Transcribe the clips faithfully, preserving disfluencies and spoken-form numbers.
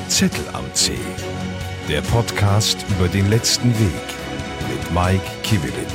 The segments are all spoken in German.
Zettel am Zeh. Der Podcast über den letzten Weg mit Mike Kivilin.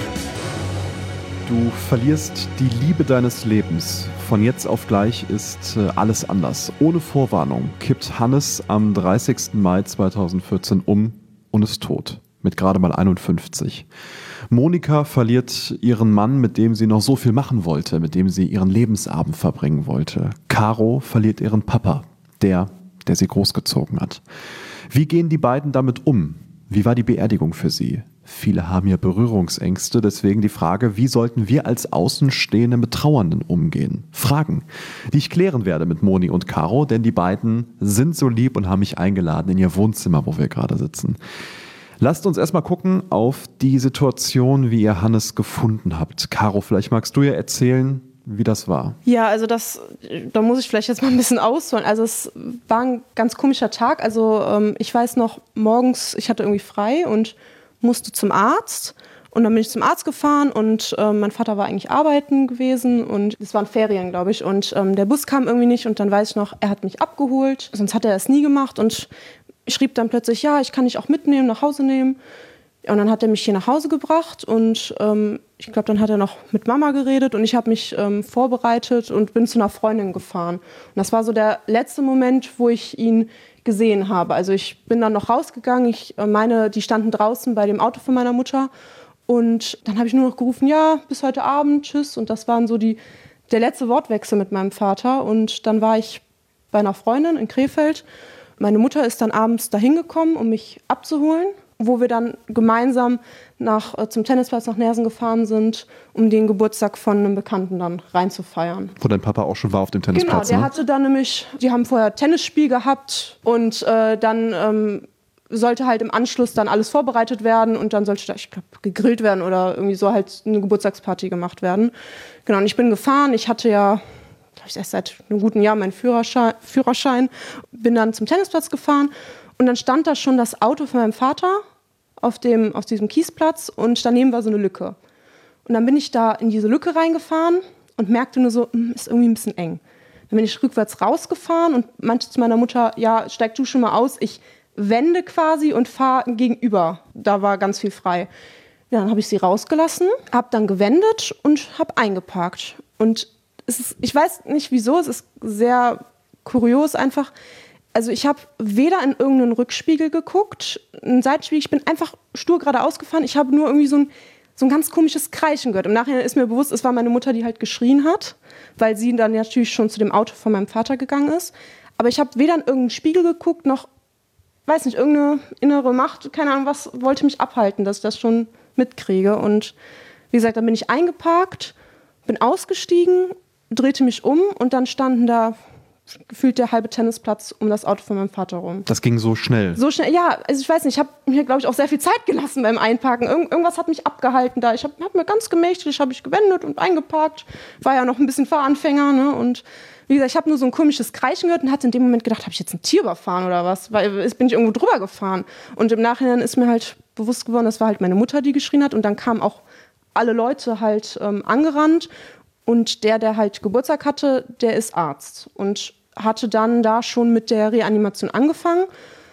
Du verlierst die Liebe deines Lebens. Von jetzt auf gleich ist äh, alles anders. Ohne Vorwarnung kippt Hannes am dreißigsten Mai zweitausendvierzehn um und ist tot. Mit gerade mal einundfünfzig. Monika verliert ihren Mann, mit dem sie noch so viel machen wollte, mit dem sie ihren Lebensabend verbringen wollte. Caro verliert ihren Papa, der, der sie großgezogen hat. Wie gehen die beiden damit um? Wie war die Beerdigung für sie? Viele haben ja Berührungsängste, deswegen die Frage, wie sollten wir als Außenstehende mit Trauernden umgehen? Fragen, die ich klären werde mit Moni und Caro, denn die beiden sind so lieb und haben mich eingeladen in ihr Wohnzimmer, wo wir gerade sitzen. Lasst uns erstmal gucken auf die Situation, wie ihr Hannes gefunden habt. Caro, vielleicht magst du ja erzählen, wie das war. Ja, also das, da muss ich vielleicht jetzt mal ein bisschen ausholen. Also es war ein ganz komischer Tag. Also ähm, ich weiß noch, morgens, ich hatte irgendwie frei und musste zum Arzt. Und dann bin ich zum Arzt gefahren und ähm, mein Vater war eigentlich arbeiten gewesen und es waren Ferien, glaube ich. Und ähm, der Bus kam irgendwie nicht und dann weiß ich noch, er hat mich abgeholt. Sonst hat er es nie gemacht und ich schrieb dann plötzlich, ja, ich kann dich auch mitnehmen, nach Hause nehmen. Und dann hat er mich hier nach Hause gebracht und ähm, ich glaube, dann hat er noch mit Mama geredet und ich habe mich ähm, vorbereitet und bin zu einer Freundin gefahren. Und das war so der letzte Moment, wo ich ihn gesehen habe. Also ich bin dann noch rausgegangen, ich äh, meine, die standen draußen bei dem Auto von meiner Mutter und dann habe ich nur noch gerufen, ja, bis heute Abend, tschüss. Und das waren so die, der letzte Wortwechsel mit meinem Vater und dann war ich bei einer Freundin in Krefeld. Meine Mutter ist dann abends dahin gekommen, um mich abzuholen, wo wir dann gemeinsam nach, äh, zum Tennisplatz nach Nersen gefahren sind, um den Geburtstag von einem Bekannten dann reinzufeiern. Wo dein Papa auch schon war auf dem Tennisplatz, Genau, der ne? hatte dann nämlich, die haben vorher Tennisspiel gehabt und äh, dann ähm, sollte halt im Anschluss dann alles vorbereitet werden und dann sollte da, ich glaube, gegrillt werden oder irgendwie so halt eine Geburtstagsparty gemacht werden. Genau, und ich bin gefahren, ich hatte ja glaube ich, erst seit einem guten Jahr meinen Führerschein, Führerschein, bin dann zum Tennisplatz gefahren und dann stand da schon das Auto von meinem Vater auf, dem, auf diesem Kiesplatz und daneben war so eine Lücke. Und dann bin ich da in diese Lücke reingefahren und merkte nur so, ist irgendwie ein bisschen eng. Dann bin ich rückwärts rausgefahren und meinte zu meiner Mutter, ja, steig du schon mal aus, ich wende quasi und fahre gegenüber. Da war ganz viel frei. Ja, dann habe ich sie rausgelassen, habe dann gewendet und habe eingeparkt. Und es ist, ich weiß nicht wieso, es ist sehr kurios einfach. Also ich habe weder in irgendeinen Rückspiegel geguckt, einen Seitenspiegel, ich bin einfach stur geradeaus gefahren. Ich habe nur irgendwie so ein, so ein ganz komisches Kreischen gehört. Im Nachhinein ist mir bewusst, es war meine Mutter, die halt geschrien hat, weil sie dann natürlich schon zu dem Auto von meinem Vater gegangen ist. Aber ich habe weder in irgendeinen Spiegel geguckt, noch, weiß nicht, irgendeine innere Macht, keine Ahnung was, wollte mich abhalten, dass ich das schon mitkriege. Und wie gesagt, dann bin ich eingeparkt, bin ausgestiegen, drehte mich um und dann standen da gefühlt der halbe Tennisplatz um das Auto von meinem Vater rum. Das ging so schnell? So schnell, ja. Also ich weiß nicht, ich habe mir, glaube ich, auch sehr viel Zeit gelassen beim Einparken. Irgend, irgendwas hat mich abgehalten da. Ich habe hab mir ganz gemächlich, habe ich gewendet und eingeparkt. War ja noch ein bisschen Fahranfänger, ne? Und wie gesagt, ich habe nur so ein komisches Kreischen gehört und hatte in dem Moment gedacht, habe ich jetzt ein Tier überfahren oder was? Weil jetzt bin ich irgendwo drüber gefahren. Und im Nachhinein ist mir halt bewusst geworden, das war halt meine Mutter, die geschrien hat. Und dann kamen auch alle Leute halt ähm, angerannt. Und der, der halt Geburtstag hatte, der ist Arzt und hatte dann da schon mit der Reanimation angefangen.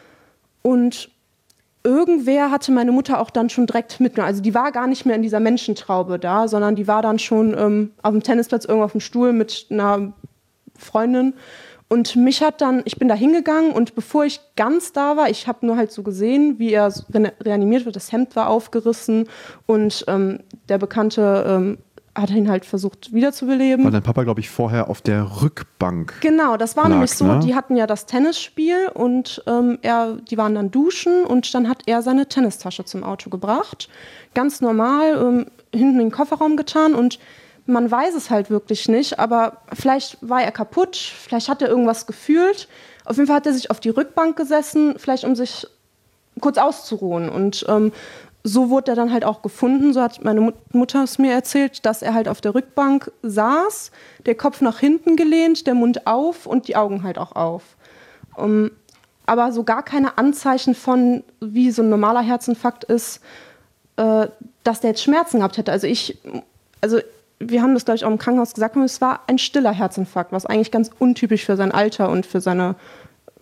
Und irgendwer hatte meine Mutter auch dann schon direkt mitgenommen. Also die war gar nicht mehr in dieser Menschentraube da, sondern die war dann schon ähm, auf dem Tennisplatz irgendwo auf dem Stuhl mit einer Freundin. Und mich hat dann, ich bin da hingegangen und bevor ich ganz da war, ich habe nur halt so gesehen, wie er reanimiert wird, das Hemd war aufgerissen und ähm, der Bekannte ähm, hat ihn halt versucht wiederzubeleben. Weil dein Papa, glaube ich, vorher auf der Rückbank Genau, das war lag, nämlich so, ne? Die hatten ja das Tennisspiel und ähm, er, die waren dann duschen und dann hat er seine Tennistasche zum Auto gebracht. Ganz normal, ähm, hinten in den Kofferraum getan und man weiß es halt wirklich nicht, aber vielleicht war er kaputt, vielleicht hat er irgendwas gefühlt. Auf jeden Fall hat er sich auf die Rückbank gesessen, vielleicht um sich kurz auszuruhen und ähm, so wurde er dann halt auch gefunden, so hat meine Mutter es mir erzählt, dass er halt auf der Rückbank saß, der Kopf nach hinten gelehnt, der Mund auf und die Augen halt auch auf. Um, aber so gar keine Anzeichen von, wie so ein normaler Herzinfarkt ist, äh, dass der jetzt Schmerzen gehabt hätte. Also ich, also wir haben das, glaube ich, auch im Krankenhaus gesagt, es war ein stiller Herzinfarkt, was eigentlich ganz untypisch für sein Alter und für seine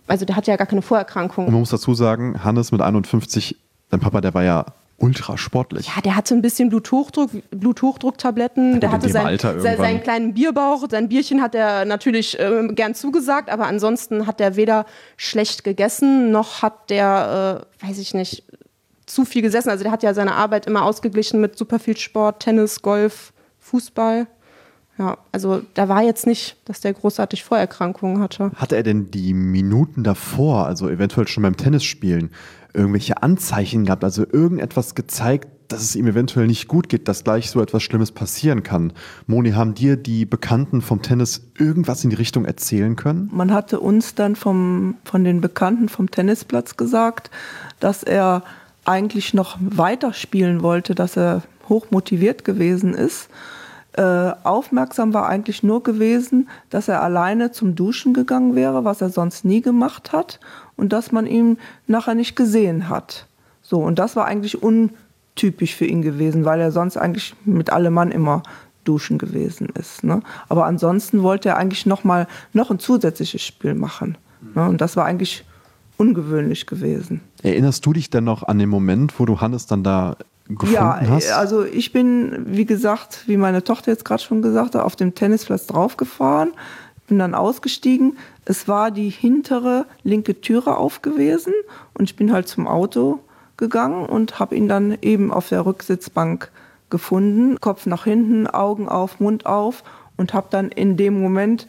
also der hatte ja gar keine Vorerkrankung. Und man muss dazu sagen, Hannes mit einundfünfzig, dein Papa, der war ja ultra sportlich. Ja, der hatte ein bisschen Bluthochdruck, Bluthochdrucktabletten, ja, der hatte sein, Alter sein, seinen kleinen Bierbauch, sein Bierchen hat er natürlich äh, gern zugesagt, aber ansonsten hat der weder schlecht gegessen, noch hat der, äh, weiß ich nicht, zu viel gesessen. Also der hat ja seine Arbeit immer ausgeglichen mit super viel Sport, Tennis, Golf, Fußball. Ja, also da war jetzt nicht, dass der großartig Vorerkrankungen hatte. Hatte er denn die Minuten davor, also eventuell schon beim Tennisspielen, irgendwelche Anzeichen gehabt, also irgendetwas gezeigt, dass es ihm eventuell nicht gut geht, dass gleich so etwas Schlimmes passieren kann? Moni, haben dir die Bekannten vom Tennis irgendwas in die Richtung erzählen können? Man hatte uns dann vom, von den Bekannten vom Tennisplatz gesagt, dass er eigentlich noch weiter spielen wollte, dass er hoch motiviert gewesen ist. Äh, aufmerksam war eigentlich nur gewesen, dass er alleine zum Duschen gegangen wäre, was er sonst nie gemacht hat, und dass man ihn nachher nicht gesehen hat. So, und das war eigentlich untypisch für ihn gewesen, weil er sonst eigentlich mit allem Mann immer duschen gewesen ist. Ne? Aber ansonsten wollte er eigentlich noch mal noch ein zusätzliches Spiel machen. Ne? Und das war eigentlich ungewöhnlich gewesen. Erinnerst du dich denn noch an den Moment, wo du Hannes dann da gefunden ja, hast? Ja, also ich bin, wie gesagt, wie meine Tochter jetzt gerade schon gesagt hat, auf dem Tennisplatz draufgefahren, bin dann ausgestiegen. Es war die hintere linke Türe auf gewesen und ich bin halt zum Auto gegangen und habe ihn dann eben auf der Rücksitzbank gefunden. Kopf nach hinten, Augen auf, Mund auf, und habe dann in dem Moment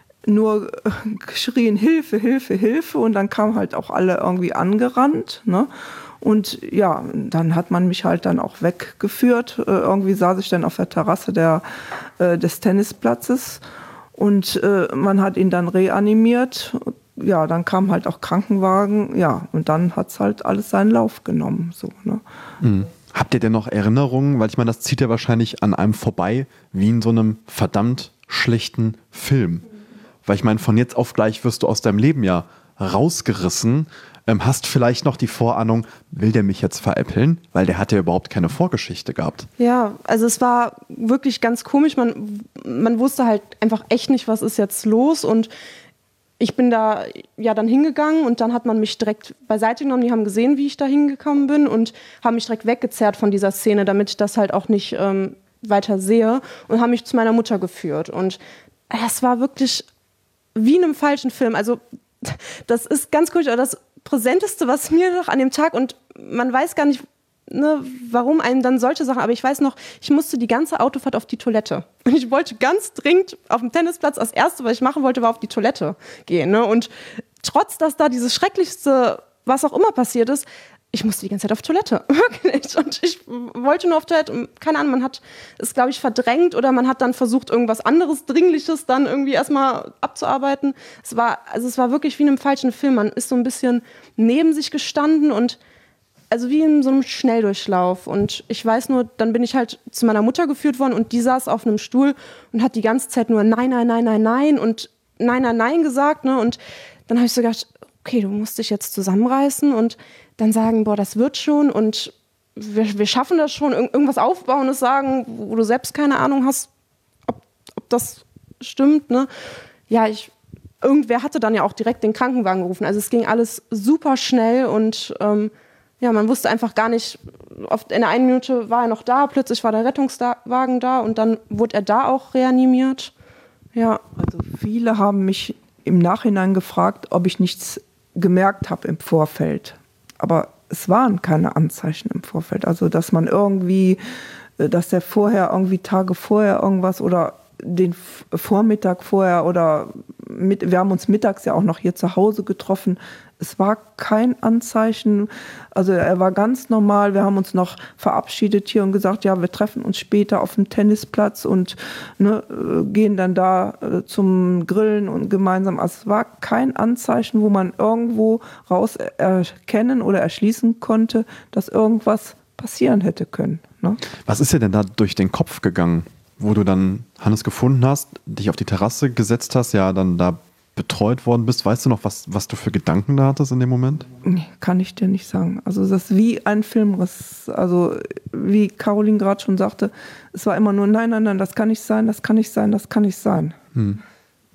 nur geschrien, Hilfe, Hilfe, Hilfe, und dann kamen halt auch alle irgendwie angerannt, ne? Und ja, dann hat man mich halt dann auch weggeführt. Äh, irgendwie saß ich dann auf der Terrasse der, äh, des Tennisplatzes und äh, man hat ihn dann reanimiert. Ja, dann kam halt auch Krankenwagen, ja, und dann hat es halt alles seinen Lauf genommen. So, ne? Mhm. Habt ihr denn noch Erinnerungen? Weil ich meine, das zieht ja wahrscheinlich an einem vorbei, wie in so einem verdammt schlechten Film. Weil ich meine, von jetzt auf gleich wirst du aus deinem Leben ja rausgerissen. Ähm, hast vielleicht noch die Vorahnung, will der mich jetzt veräppeln? Weil der hat ja überhaupt keine Vorgeschichte gehabt. Ja, also es war wirklich ganz komisch. Man, man wusste halt einfach echt nicht, was ist jetzt los. Und ich bin da ja dann hingegangen und dann hat man mich direkt beiseite genommen. Die haben gesehen, wie ich da hingekommen bin und haben mich direkt weggezerrt von dieser Szene, damit ich das halt auch nicht ähm, weiter sehe, und haben mich zu meiner Mutter geführt. Und es war wirklich wie in einem falschen Film. Also das ist ganz komisch, aber das Präsenteste, was mir noch an dem Tag, und man weiß gar nicht, ne, warum einem dann solche Sachen, aber ich weiß noch, ich musste die ganze Autofahrt auf die Toilette. Und ich wollte ganz dringend auf dem Tennisplatz, das Erste, was ich machen wollte, war auf die Toilette gehen. Ne? Und trotz, dass da dieses Schrecklichste, was auch immer passiert ist, ich musste die ganze Zeit auf Toilette, wirklich. Und ich wollte nur auf Toilette, und keine Ahnung, man hat es, glaube ich, verdrängt oder man hat dann versucht, irgendwas anderes, Dringliches dann irgendwie erstmal abzuarbeiten. Es war, also es war wirklich wie in einem falschen Film. Man ist so ein bisschen neben sich gestanden und also wie in so einem Schnelldurchlauf. Und ich weiß nur, dann bin ich halt zu meiner Mutter geführt worden und die saß auf einem Stuhl und hat die ganze Zeit nur nein, nein, nein, nein, nein und nein, nein, nein gesagt. Ne? Und dann habe ich so gedacht, okay, du musst dich jetzt zusammenreißen und dann sagen, boah, das wird schon und wir, wir schaffen das schon, Ir- irgendwas Aufbauendes sagen, wo du selbst keine Ahnung hast, ob, ob das stimmt. Ne? Ja, ich, irgendwer hatte dann ja auch direkt den Krankenwagen gerufen. Also es ging alles super schnell und ähm, ja, man wusste einfach gar nicht, oft in der einen Minute war er noch da, plötzlich war der Rettungswagen da und dann wurde er da auch reanimiert. Ja. Also viele haben mich im Nachhinein gefragt, ob ich nichts gemerkt habe im Vorfeld. Aber es waren keine Anzeichen im Vorfeld. Also dass man irgendwie, dass der vorher irgendwie Tage vorher irgendwas oder den Vormittag vorher oder mit, wir haben uns mittags ja auch noch hier zu Hause getroffen. Es war kein Anzeichen, also er war ganz normal. Wir haben uns noch verabschiedet hier und gesagt, ja, wir treffen uns später auf dem Tennisplatz und ne, gehen dann da äh, zum Grillen und gemeinsam. Also es war kein Anzeichen, wo man irgendwo raus erkennen oder erschließen konnte, dass irgendwas passieren hätte können. Ne? Was ist dir denn da durch den Kopf gegangen, wo du dann Hannes gefunden hast, dich auf die Terrasse gesetzt hast, ja, dann da betreut worden bist? Weißt du noch, was, was du für Gedanken da hattest in dem Moment? Nee, kann ich dir nicht sagen. Also das ist wie ein Filmriss. Also wie Caroline gerade schon sagte, es war immer nur, nein, nein, nein, das kann nicht sein, das kann nicht sein, das kann nicht sein. Hm. Wie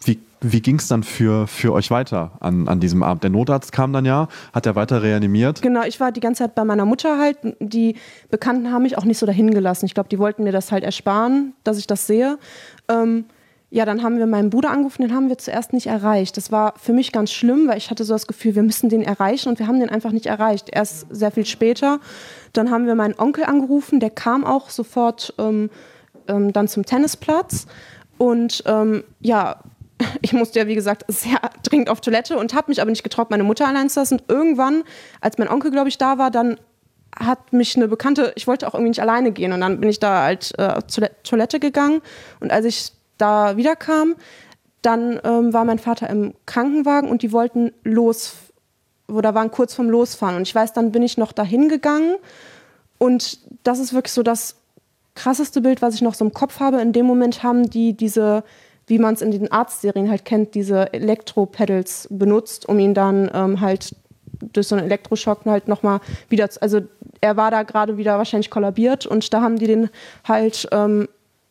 Wie ging es dann für, für euch weiter an, an diesem Abend? Der Notarzt kam dann ja, hat er weiter reanimiert? Genau, ich war die ganze Zeit bei meiner Mutter halt. Die Bekannten haben mich auch nicht so dahin gelassen. Ich glaube, die wollten mir das halt ersparen, dass ich das sehe. Ähm, ja, dann haben wir meinen Bruder angerufen, den haben wir zuerst nicht erreicht. Das war für mich ganz schlimm, weil ich hatte so das Gefühl, wir müssen den erreichen und wir haben den einfach nicht erreicht. Erst sehr viel später. Dann haben wir meinen Onkel angerufen, der kam auch sofort ähm, ähm, dann zum Tennisplatz. Und ähm, ja, ich musste ja, wie gesagt, sehr dringend auf Toilette und habe mich aber nicht getraut, meine Mutter allein zu lassen. Und irgendwann, als mein Onkel, glaube ich, da war, dann hat mich eine Bekannte, ich wollte auch irgendwie nicht alleine gehen. Und dann bin ich da halt äh, zur Toilette gegangen. Und als ich da wiederkam, dann ähm, war mein Vater im Krankenwagen und die wollten los, oder waren kurz vorm Losfahren. Und ich weiß, dann bin ich noch dahin gegangen. Und das ist wirklich so das krasseste Bild, was ich noch so im Kopf habe. In dem Moment haben die diese, wie man es in den Arztserien halt kennt, diese Elektro-Pedals benutzt, um ihn dann ähm, halt durch so einen Elektroschock halt nochmal wieder, zu, also er war da gerade wieder wahrscheinlich kollabiert und da haben die den halt ähm,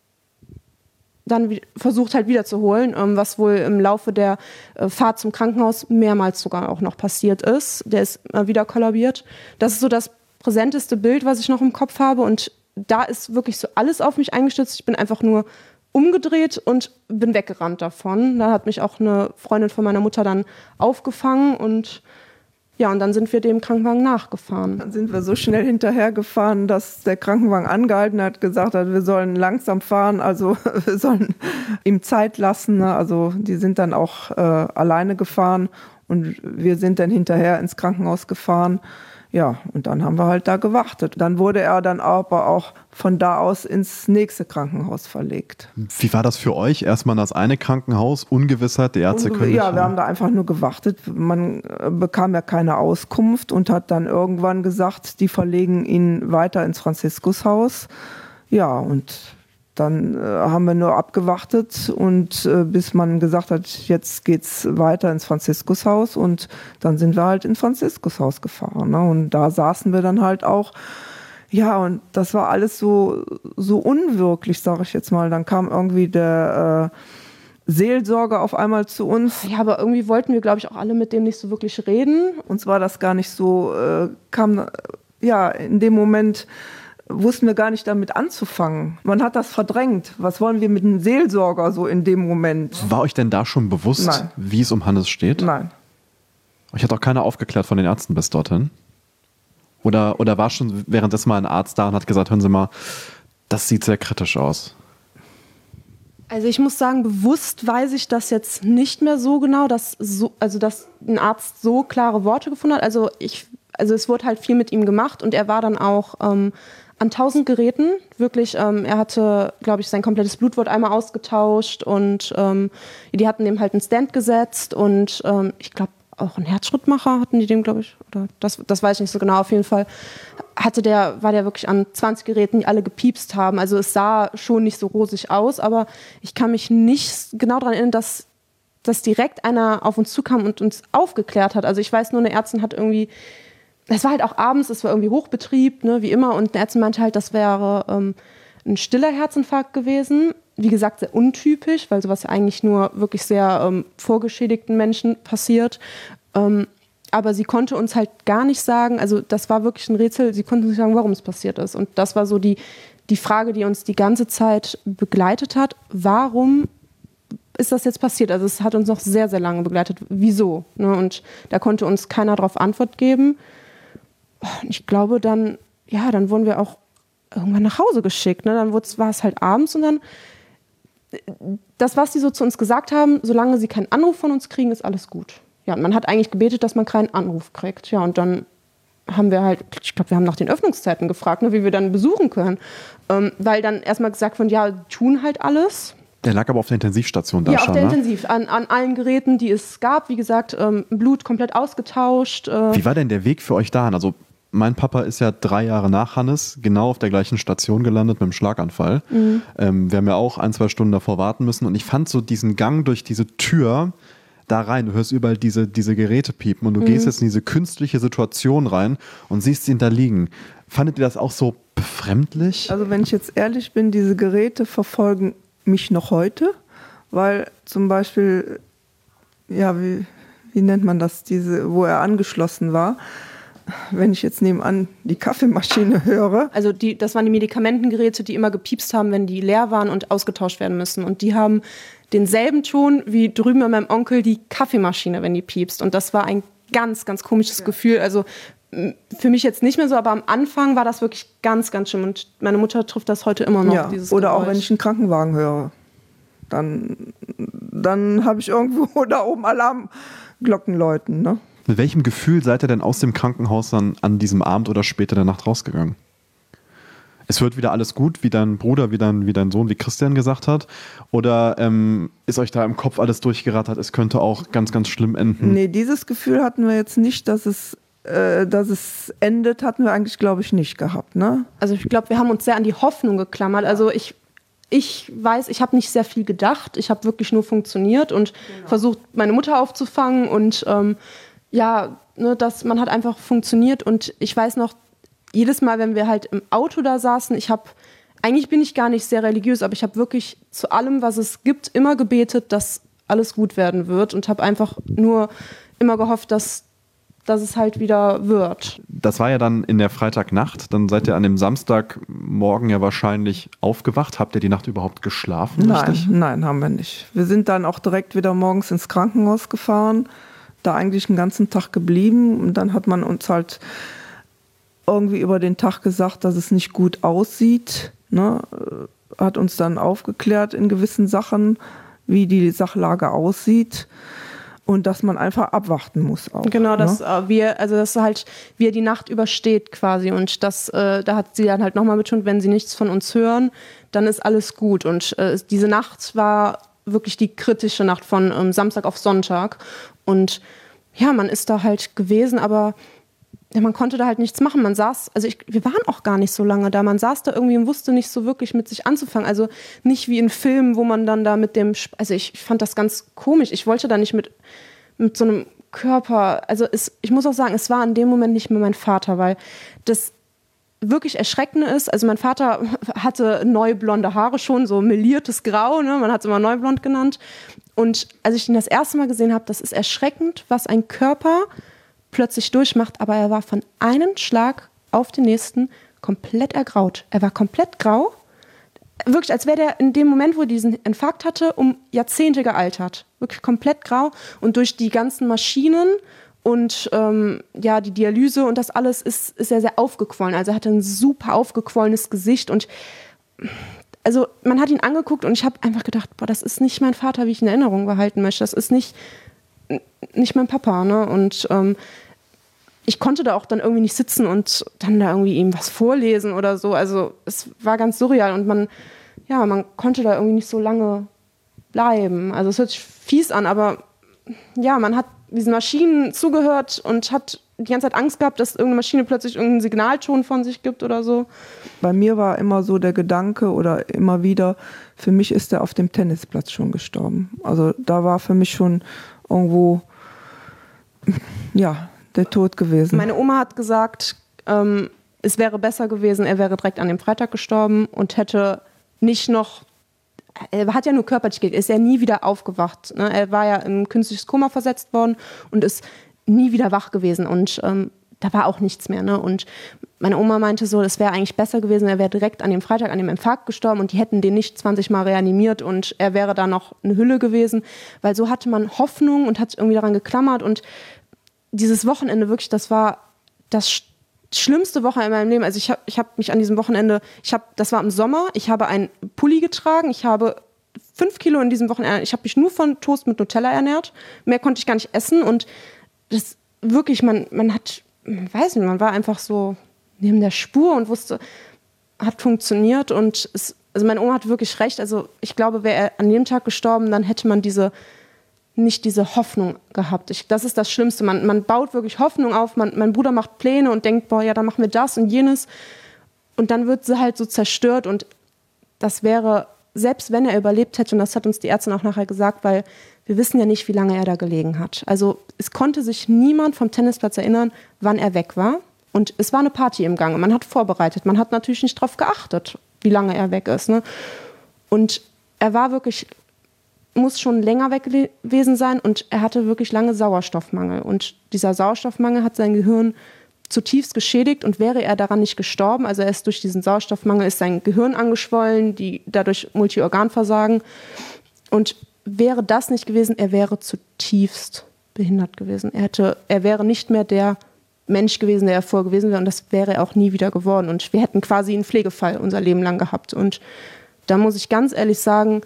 dann wie, versucht halt wiederzuholen, ähm, was wohl im Laufe der äh, Fahrt zum Krankenhaus mehrmals sogar auch noch passiert ist. Der ist äh, wieder kollabiert. Das ist so das präsenteste Bild, was ich noch im Kopf habe und da ist wirklich so alles auf mich eingestürzt. Ich bin einfach nur umgedreht und bin weggerannt davon. Da hat mich auch eine Freundin von meiner Mutter dann aufgefangen und ja, und dann sind wir dem Krankenwagen nachgefahren. Dann sind wir so schnell hinterhergefahren, dass der Krankenwagen angehalten hat, gesagt hat, wir sollen langsam fahren, also wir sollen ihm Zeit lassen. Also die sind dann auch äh, alleine gefahren und wir sind dann hinterher ins Krankenhaus gefahren. Ja, und dann haben wir halt da gewartet. Dann wurde er dann aber auch von da aus ins nächste Krankenhaus verlegt. Wie war das für euch? Erstmal das eine Krankenhaus, Ungewissheit, die Ärzte Ungew- können nicht. Ja, wir haben da einfach nur gewartet. Man äh, bekam ja keine Auskunft und hat dann irgendwann gesagt, die verlegen ihn weiter ins Franziskushaus. Ja, und dann äh, haben wir nur abgewartet und äh, bis man gesagt hat, jetzt geht's weiter ins Franziskushaus und dann sind wir halt ins Franziskushaus gefahren. Ne? Und da saßen wir dann halt auch. Ja, und das war alles so, so unwirklich, sage ich jetzt mal. Dann kam irgendwie der äh, Seelsorger auf einmal zu uns. Ja, aber irgendwie wollten wir, glaube ich, auch alle mit dem nicht so wirklich reden. Uns war das gar nicht so, äh, kam, ja, in dem Moment wussten wir gar nicht damit anzufangen. Man hat das verdrängt. Was wollen wir mit einem Seelsorger so in dem Moment? War euch denn da schon bewusst, Nein. wie es um Hannes steht? Nein. Euch hat auch keiner aufgeklärt von den Ärzten bis dorthin? Oder, oder war schon währenddessen mal ein Arzt da und hat gesagt, hören Sie mal, das sieht sehr kritisch aus? Also ich muss sagen, bewusst weiß ich das jetzt nicht mehr so genau, dass so, also dass ein Arzt so klare Worte gefunden hat. Also ich, also es wurde halt viel mit ihm gemacht und er war dann auch ähm, an tausend Geräten, wirklich, ähm, er hatte, glaube ich, sein komplettes Blut wurde einmal ausgetauscht und ähm, die hatten dem halt einen Stand gesetzt und ähm, ich glaube auch einen Herzschrittmacher hatten die dem, glaube ich, oder das, das weiß ich nicht so genau, auf jeden Fall hatte der, war der wirklich an zwanzig Geräten, die alle gepiepst haben, also es sah schon nicht so rosig aus, aber ich kann mich nicht genau daran erinnern, dass, dass direkt einer auf uns zukam und uns aufgeklärt hat, also ich weiß nur, eine Ärztin hat irgendwie es war halt auch abends, es war irgendwie Hochbetrieb, ne, wie immer. Und eine Ärztin meinte halt, das wäre ähm, ein stiller Herzinfarkt gewesen. Wie gesagt, sehr untypisch, weil sowas ja eigentlich nur wirklich sehr ähm, vorgeschädigten Menschen passiert. Ähm, aber sie konnte uns halt gar nicht sagen, also das war wirklich ein Rätsel, sie konnte nicht sagen, warum es passiert ist. Und das war so die, die Frage, die uns die ganze Zeit begleitet hat. Warum ist das jetzt passiert? Also es hat uns noch sehr, sehr lange begleitet. Wieso? Ne? Und da konnte uns keiner darauf Antwort geben. Ich glaube, dann, ja, dann wurden wir auch irgendwann nach Hause geschickt. Ne? Dann war es halt abends und dann, das, was die so zu uns gesagt haben, solange sie keinen Anruf von uns kriegen, ist alles gut. Ja, und man hat eigentlich gebetet, dass man keinen Anruf kriegt. Ja, und dann haben wir halt, ich glaube, wir haben nach den Öffnungszeiten gefragt, ne, wie wir dann besuchen können. Ähm, weil dann erstmal gesagt wurde, ja, tun halt alles. Der lag aber auf der Intensivstation da ja, schon, Ja, auf der ne? Intensiv, an, an allen Geräten, die es gab. Wie gesagt, ähm, Blut komplett ausgetauscht. Äh. Wie war denn der Weg für euch dahin? Also mein Papa ist ja drei Jahre nach Hannes genau auf der gleichen Station gelandet mit einem Schlaganfall. Mhm. Ähm, wir haben ja auch ein, zwei Stunden davor warten müssen. Und ich fand so diesen Gang durch diese Tür da rein. Du hörst überall diese, diese Geräte piepen und du mhm. gehst jetzt in diese künstliche Situation rein und siehst ihn da liegen. Fandet ihr das auch so befremdlich? Also wenn ich jetzt ehrlich bin, diese Geräte verfolgen mich noch heute, weil zum Beispiel ja, wie, wie nennt man das, diese, wo er angeschlossen war. Wenn ich jetzt nebenan die Kaffeemaschine höre. Also die, das waren die Medikamentengeräte, die immer gepiepst haben, wenn die leer waren und ausgetauscht werden müssen. Und die haben denselben Ton wie drüben bei meinem Onkel die Kaffeemaschine, wenn die piepst. Und das war ein ganz, ganz komisches ja. Gefühl. Also für mich jetzt nicht mehr so, aber am Anfang war das wirklich ganz, ganz schlimm. Und meine Mutter trifft das heute immer noch. Ja, dieses oder Geräusch. Auch wenn ich einen Krankenwagen höre. Dann, dann habe ich irgendwo da oben Alarmglocken läuten, ne? Mit welchem Gefühl seid ihr denn aus dem Krankenhaus dann an diesem Abend oder später der Nacht rausgegangen? Es wird wieder alles gut, wie dein Bruder, wie dein, wie dein Sohn, wie Christian gesagt hat? Oder ähm, ist euch da im Kopf alles durchgerattert, es könnte auch ganz, ganz schlimm enden? Nee, dieses Gefühl hatten wir jetzt nicht, dass es, äh, dass es endet, hatten wir eigentlich, glaube ich, nicht gehabt, ne? Also ich glaube, wir haben uns sehr an die Hoffnung geklammert. Also ich, ich weiß, ich habe nicht sehr viel gedacht. Ich habe wirklich nur funktioniert und genau. versucht, meine Mutter aufzufangen und ähm, ja, ne, dass man hat einfach funktioniert und ich weiß noch, jedes Mal, wenn wir halt im Auto da saßen, ich habe, eigentlich bin ich gar nicht sehr religiös, aber ich habe wirklich zu allem, was es gibt, immer gebetet, dass alles gut werden wird und habe einfach nur immer gehofft, dass, dass es halt wieder wird. Das war ja dann in der Freitagnacht, dann seid ihr an dem Samstagmorgen ja wahrscheinlich aufgewacht. Habt ihr die Nacht überhaupt geschlafen? Nein, richtig? Nein, haben wir nicht. Wir sind dann auch direkt wieder morgens ins Krankenhaus gefahren, da eigentlich den ganzen Tag geblieben und dann hat man uns halt irgendwie über den Tag gesagt, dass es nicht gut aussieht, ne? Hat uns dann aufgeklärt in gewissen Sachen, wie die Sachlage aussieht und dass man einfach abwarten muss auch. Genau, dass ne? äh, wir, also dass halt wir die Nacht übersteht quasi und das, äh, da hat sie dann halt nochmal betont, wenn sie nichts von uns hören, dann ist alles gut und äh, diese Nacht war wirklich die kritische Nacht von ähm, Samstag auf Sonntag. Und ja, man ist da halt gewesen, aber ja, man konnte da halt nichts machen. Man saß, also ich, wir waren auch gar nicht so lange da. Man saß da irgendwie und wusste nicht so wirklich mit sich anzufangen. Also nicht wie in Filmen, wo man dann da mit dem, also ich, ich fand das ganz komisch. Ich wollte da nicht mit, mit so einem Körper, also es, ich muss auch sagen, es war in dem Moment nicht mehr mein Vater, weil das wirklich Erschreckende ist, also mein Vater hatte neu blonde Haare schon, so meliertes Grau, ne? Man hat es immer neublond genannt. Und als ich ihn das erste Mal gesehen habe, das ist erschreckend, was ein Körper plötzlich durchmacht, aber er war von einem Schlag auf den nächsten komplett ergraut. Er war komplett grau, wirklich als wäre der in dem Moment, wo er diesen Infarkt hatte, um Jahrzehnte gealtert. Wirklich komplett grau und durch die ganzen Maschinen und ähm, ja, die Dialyse und das alles ist, ist er sehr aufgequollen. Also er hatte ein super aufgequollenes Gesicht und also man hat ihn angeguckt und ich habe einfach gedacht, boah, das ist nicht mein Vater, wie ich in Erinnerung behalten möchte. Das ist nicht, nicht mein Papa, ne? Und ähm, ich konnte da auch dann irgendwie nicht sitzen und dann da irgendwie ihm was vorlesen oder so. Also es war ganz surreal und man, ja, man konnte da irgendwie nicht so lange bleiben. Also es hört sich fies an, aber ja, man hat diesen Maschinen zugehört und hat die ganze Zeit Angst gehabt, dass irgendeine Maschine plötzlich irgendeinen Signalton von sich gibt oder so. Bei mir war immer so der Gedanke oder immer wieder, für mich ist er auf dem Tennisplatz schon gestorben. Also da war für mich schon irgendwo, ja, der Tod gewesen. Meine Oma hat gesagt, ähm, es wäre besser gewesen, er wäre direkt an dem Freitag gestorben und hätte nicht noch, er hat ja nur körperlich gelitten, ist ja nie wieder aufgewacht. Ne? Er war ja in künstliches Koma versetzt worden und ist nie wieder wach gewesen und ähm, da war auch nichts mehr. Ne? Und meine Oma meinte so, es wäre eigentlich besser gewesen, er wäre direkt an dem Freitag an dem Infarkt gestorben und die hätten den nicht zwanzig Mal reanimiert und er wäre da noch eine Hülle gewesen, weil so hatte man Hoffnung und hat sich irgendwie daran geklammert und dieses Wochenende wirklich, das war das sch- schlimmste Woche in meinem Leben. Also ich habe ich hab mich an diesem Wochenende, ich habe, das war im Sommer, ich habe einen Pulli getragen, ich habe fünf Kilo in diesem Wochenende, ich habe mich nur von Toast mit Nutella ernährt, mehr konnte ich gar nicht essen und das wirklich, man, man hat, man weiß nicht, man war einfach so neben der Spur und wusste, hat funktioniert und es, also meine Oma hat wirklich recht, also ich glaube, wäre er an dem Tag gestorben, dann hätte man diese nicht diese Hoffnung gehabt. Ich, das ist das Schlimmste. Man, man baut wirklich Hoffnung auf. Man, mein Bruder macht Pläne und denkt, boah, ja, dann machen wir das und jenes. Und dann wird sie halt so zerstört. Und das wäre, selbst wenn er überlebt hätte, und das hat uns die Ärztin auch nachher gesagt, weil wir wissen ja nicht, wie lange er da gelegen hat. Also es konnte sich niemand vom Tennisplatz erinnern, wann er weg war. Und es war eine Party im Gange. Man hat vorbereitet. Man hat natürlich nicht darauf geachtet, wie lange er weg ist. Ne? Und er war wirklich muss schon länger weg gewesen sein und er hatte wirklich lange Sauerstoffmangel. Und dieser Sauerstoffmangel hat sein Gehirn zutiefst geschädigt und wäre er daran nicht gestorben, also er ist durch diesen Sauerstoffmangel, ist sein Gehirn angeschwollen, die dadurch Multiorganversagen. Und wäre das nicht gewesen, er wäre zutiefst behindert gewesen. Er, hätte, er wäre nicht mehr der Mensch gewesen, der er vorher gewesen wäre und das wäre er auch nie wieder geworden. Und wir hätten quasi einen Pflegefall unser Leben lang gehabt. Und da muss ich ganz ehrlich sagen,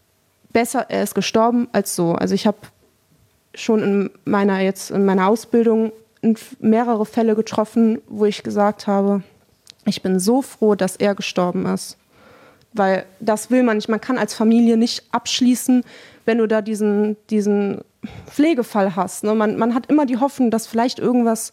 besser er ist gestorben als so. Also ich habe schon in meiner, jetzt in meiner Ausbildung mehrere Fälle getroffen, wo ich gesagt habe, ich bin so froh, dass er gestorben ist. Weil das will man nicht. Man kann als Familie nicht abschließen, wenn du da diesen, diesen Pflegefall hast. Ne? Man, man hat immer die Hoffnung, dass vielleicht irgendwas,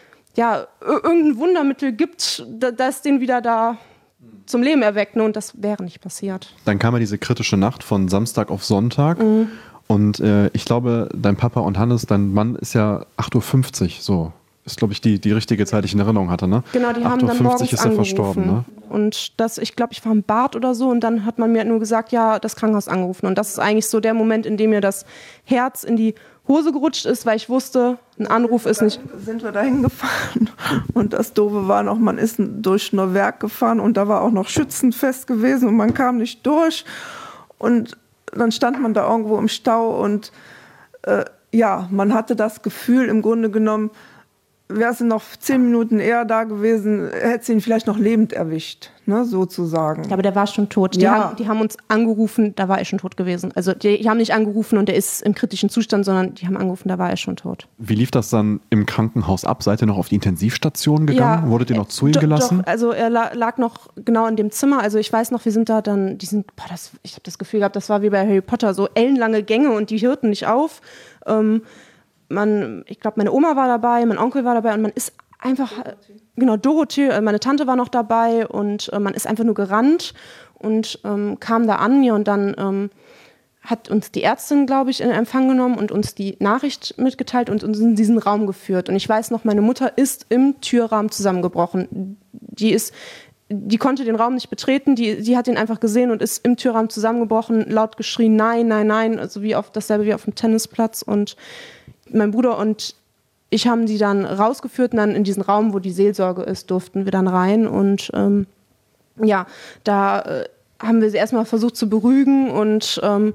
ja, irgendein Wundermittel gibt, das den wieder da zum Leben erweckt. Ne? Und das wäre nicht passiert. Dann kam ja diese kritische Nacht von Samstag auf Sonntag. Mhm. Und äh, ich glaube, dein Papa und Hannes, dein Mann ist ja acht Uhr fünfzig, so. Ist, glaube ich, die, die richtige Zeit, die ich in Erinnerung hatte, ne? Genau, die haben dann morgens ist er verstorben, ne? Und das, ich glaube, ich war im Bad oder so und dann hat man mir nur gesagt, ja, das Krankenhaus angerufen. Und das ist eigentlich so der Moment, in dem mir das Herz in die Hose gerutscht ist, weil ich wusste, ein Anruf ist nicht... Sind wir da hingefahren und das Doofe war noch, man ist durch Neuwerk gefahren und da war auch noch Schützenfest gewesen und man kam nicht durch und dann stand man da irgendwo im Stau und äh, ja, man hatte das Gefühl, im Grunde genommen, wäre sie noch zehn Minuten eher da gewesen, hätte sie ihn vielleicht noch lebend erwischt, ne, sozusagen. Ja, aber der war schon tot. Die, ja. haben, die haben uns angerufen, da war er schon tot gewesen. Also die, die haben nicht angerufen und er ist im kritischen Zustand, sondern die haben angerufen, da war er schon tot. Wie lief das dann im Krankenhaus ab? Seid ihr noch auf die Intensivstation gegangen? Ja, Wurdet ihr noch zu ihm doch, gelassen? Doch, also er lag noch genau in dem Zimmer. Also ich weiß noch, wir sind da dann, die sind, boah, das, ich habe das Gefühl gehabt, das war wie bei Harry Potter, so ellenlange Gänge und die hörten nicht auf. Ähm, Man, ich glaube, meine Oma war dabei, mein Onkel war dabei und man ist einfach, genau, Dorothee, meine Tante war noch dabei und äh, man ist einfach nur gerannt und ähm, kam da an mir und dann ähm, hat uns die Ärztin, glaube ich, in Empfang genommen und uns die Nachricht mitgeteilt und uns in diesen Raum geführt. Und ich weiß noch, meine Mutter ist im Türrahmen zusammengebrochen. Die ist, die konnte den Raum nicht betreten, die, die hat ihn einfach gesehen und ist im Türrahmen zusammengebrochen, laut geschrien, nein, nein, nein, also wie auf dasselbe wie auf dem Tennisplatz und mein Bruder und ich haben die dann rausgeführt und dann in diesen Raum, wo die Seelsorge ist, durften wir dann rein und ähm, ja, da äh, haben wir sie erstmal versucht zu beruhigen und ähm,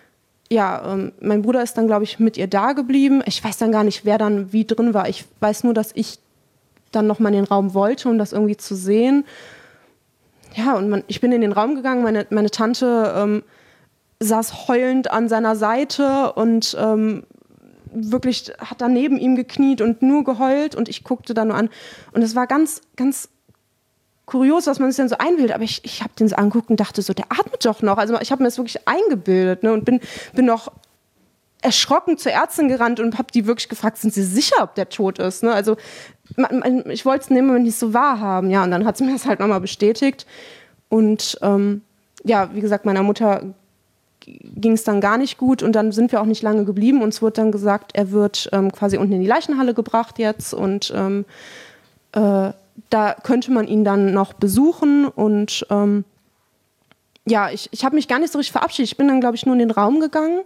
ja, ähm, mein Bruder ist dann, glaube ich, mit ihr da geblieben. Ich weiß dann gar nicht, wer dann wie drin war. Ich weiß nur, dass ich dann nochmal in den Raum wollte, um das irgendwie zu sehen. Ja, und man, ich bin in den Raum gegangen, meine, meine Tante ähm, saß heulend an seiner Seite und ähm, wirklich hat da neben ihm gekniet und nur geheult und ich guckte da nur an. Und es war ganz, ganz kurios, was man sich dann so einbildet. Aber ich, ich habe den so angeguckt und dachte so, der atmet doch noch. Also ich habe mir das wirklich eingebildet, ne? Und bin, bin noch erschrocken zur Ärztin gerannt und habe die wirklich gefragt, sind Sie sicher, ob der tot ist? Ne? Also man, man, ich wollte es in dem Moment nicht so wahrhaben. Ja, und dann hat sie mir das halt nochmal bestätigt. Und ähm, ja, wie gesagt, meiner Mutter ging es dann gar nicht gut und dann sind wir auch nicht lange geblieben. Uns wurde dann gesagt, er wird ähm, quasi unten in die Leichenhalle gebracht jetzt und ähm, äh, da könnte man ihn dann noch besuchen und ähm, ja, ich, ich habe mich gar nicht so richtig verabschiedet. Ich bin dann, glaube ich, nur in den Raum gegangen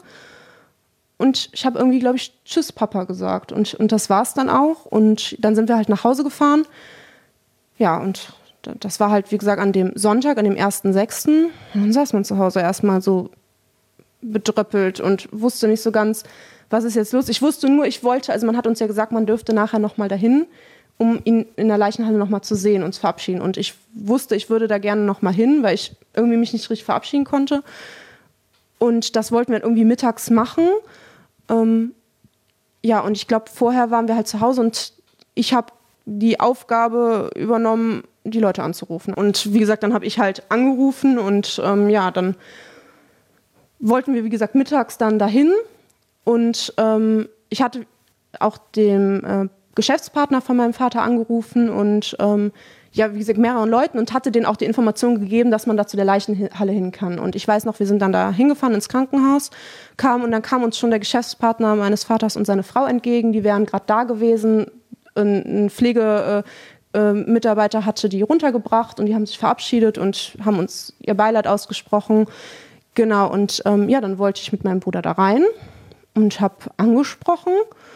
und ich habe irgendwie, glaube ich, Tschüss, Papa gesagt und, und das war es dann auch und dann sind wir halt nach Hause gefahren. Ja, und das war halt, wie gesagt, an dem Sonntag, an dem ersten sechsten Und dann saß man zu Hause erstmal so bedröppelt und wusste nicht so ganz, was ist jetzt los. Ich wusste nur, ich wollte, also man hat uns ja gesagt, man dürfte nachher nochmal dahin, um ihn in der Leichenhalle nochmal zu sehen, uns verabschieden. Und ich wusste, ich würde da gerne nochmal hin, weil ich irgendwie mich nicht richtig verabschieden konnte. Und das wollten wir irgendwie mittags machen. Ähm, ja, und ich glaube, vorher waren wir halt zu Hause und ich habe die Aufgabe übernommen, die Leute anzurufen. Und wie gesagt, dann habe ich halt angerufen und ähm, ja, dann wollten wir, wie gesagt, mittags dann dahin und ähm, ich hatte auch den äh, Geschäftspartner von meinem Vater angerufen und ähm, ja, wie gesagt, mehreren Leuten und hatte denen auch die Information gegeben, dass man da zu der Leichenhalle hin kann. Und ich weiß noch, wir sind dann da hingefahren ins Krankenhaus, kamen und dann kam uns schon der Geschäftspartner meines Vaters und seine Frau entgegen, die wären gerade da gewesen, ein, ein Pflege äh, äh, Mitarbeiter hatte die runtergebracht und die haben sich verabschiedet und haben uns ihr Beileid ausgesprochen. Genau, und ähm, ja, dann wollte ich mit meinem Bruder da rein und habe angesprochen.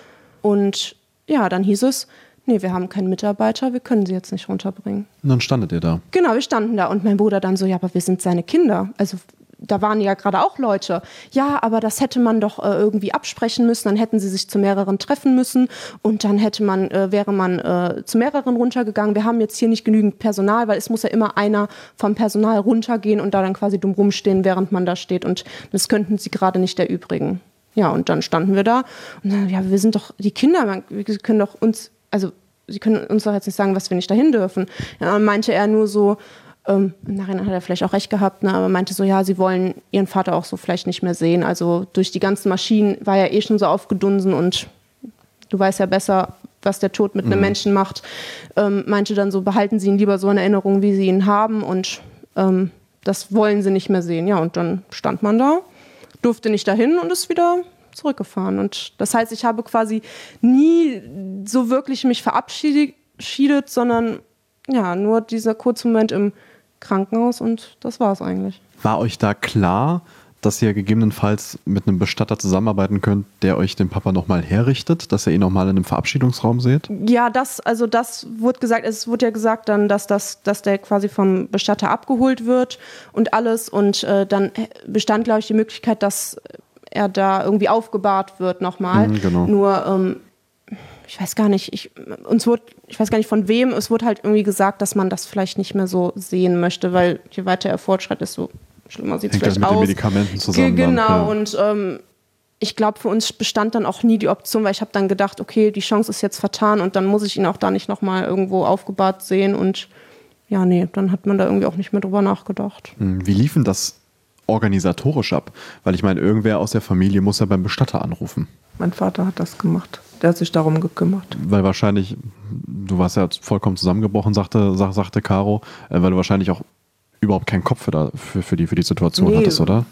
Und ja, dann hieß es, nee, wir haben keinen Mitarbeiter, wir können sie jetzt nicht runterbringen. Und dann standet ihr da. Genau, wir standen da und mein Bruder dann so, ja, aber wir sind seine Kinder. Also da waren ja gerade auch Leute. Ja, aber das hätte man doch äh, irgendwie absprechen müssen, dann hätten sie sich zu mehreren treffen müssen und dann hätte man, äh, wäre man äh, zu mehreren runtergegangen. Wir haben jetzt hier nicht genügend Personal, weil es muss ja immer einer vom Personal runtergehen und da dann quasi dumm rumstehen, während man da steht und das könnten sie gerade nicht erübrigen. Ja, und dann standen wir da und dann, ja, wir sind doch die Kinder, wir können doch uns, also sie können uns doch jetzt nicht sagen, was wir nicht dahin dürfen. Ja, dann meinte er nur so, Ähm, im Nachhinein hat er vielleicht auch recht gehabt, ne, aber meinte so, ja, sie wollen ihren Vater auch so vielleicht nicht mehr sehen. Also durch die ganzen Maschinen war er eh schon so aufgedunsen und du weißt ja besser, was der Tod mit mhm. einem Menschen macht. Ähm, meinte dann so, behalten Sie ihn lieber so in Erinnerung, wie Sie ihn haben und ähm, das wollen Sie nicht mehr sehen. Ja, und dann stand man da, durfte nicht dahin und ist wieder zurückgefahren. Und das heißt, ich habe quasi nie so wirklich mich verabschiedet, sondern ja, nur dieser kurze Moment im Krankenhaus und das war es eigentlich. War euch da klar, dass ihr gegebenenfalls mit einem Bestatter zusammenarbeiten könnt, der euch den Papa nochmal herrichtet, dass ihr ihn nochmal in einem Verabschiedungsraum seht? Ja, das, also das wurde gesagt, es wurde ja gesagt dann, dass, das, dass der quasi vom Bestatter abgeholt wird und alles und äh, dann bestand, glaube ich, die Möglichkeit, dass er da irgendwie aufgebahrt wird nochmal. Mhm, genau. Nur, ähm, ich weiß gar nicht, ich, uns wurde, ich weiß gar nicht von wem, es wurde halt irgendwie gesagt, dass man das vielleicht nicht mehr so sehen möchte, weil je weiter er fortschreitet, desto schlimmer sieht es vielleicht mit aus. Den Medikamenten zusammen. G- genau, dann, ja. und ähm, ich glaube, für uns bestand dann auch nie die Option, weil ich habe dann gedacht, okay, die Chance ist jetzt vertan und dann muss ich ihn auch da nicht nochmal irgendwo aufgebahrt sehen und ja, nee, dann hat man da irgendwie auch nicht mehr drüber nachgedacht. Wie lief denn das organisatorisch ab? Weil ich meine, irgendwer aus der Familie muss ja beim Bestatter anrufen. Mein Vater hat das gemacht. Der hat sich darum gekümmert. Weil wahrscheinlich, du warst ja vollkommen zusammengebrochen, sagte, sag, sagte Caro, äh, weil du wahrscheinlich auch überhaupt keinen Kopf für, da, für, für, die, für die Situation nee, hattest, oder?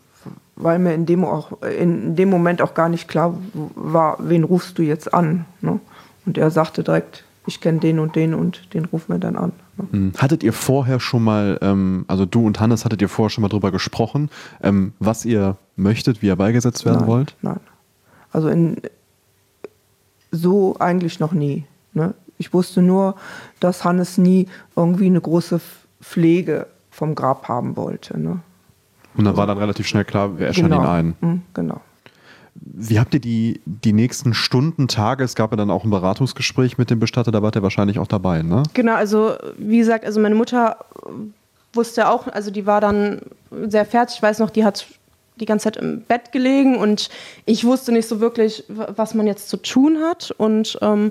Weil mir in dem, auch, in dem Moment auch gar nicht klar war, wen rufst du jetzt an? Ne? Und er sagte direkt, ich kenne den und den und den rufen wir dann an. Ne? Hattet ihr vorher schon mal, ähm, also du und Hannes, hattet ihr vorher schon mal drüber gesprochen, ähm, was ihr möchtet, wie ihr beigesetzt werden nein, wollt? Nein. Also in, so eigentlich noch nie. Ne? Ich wusste nur, dass Hannes nie irgendwie eine große Pflege vom Grab haben wollte. Ne? Und dann war dann relativ schnell klar, wir äschern genau. ihn ein. Mhm, genau. Wie habt ihr die, die nächsten Stunden, Tage, es gab ja dann auch ein Beratungsgespräch mit dem Bestatter, da wart ihr wahrscheinlich auch dabei, ne? Genau, also wie gesagt, also meine Mutter wusste auch, also die war dann sehr fertig, ich weiß noch, die hat die ganze Zeit im Bett gelegen und ich wusste nicht so wirklich, was man jetzt zu tun hat und ähm,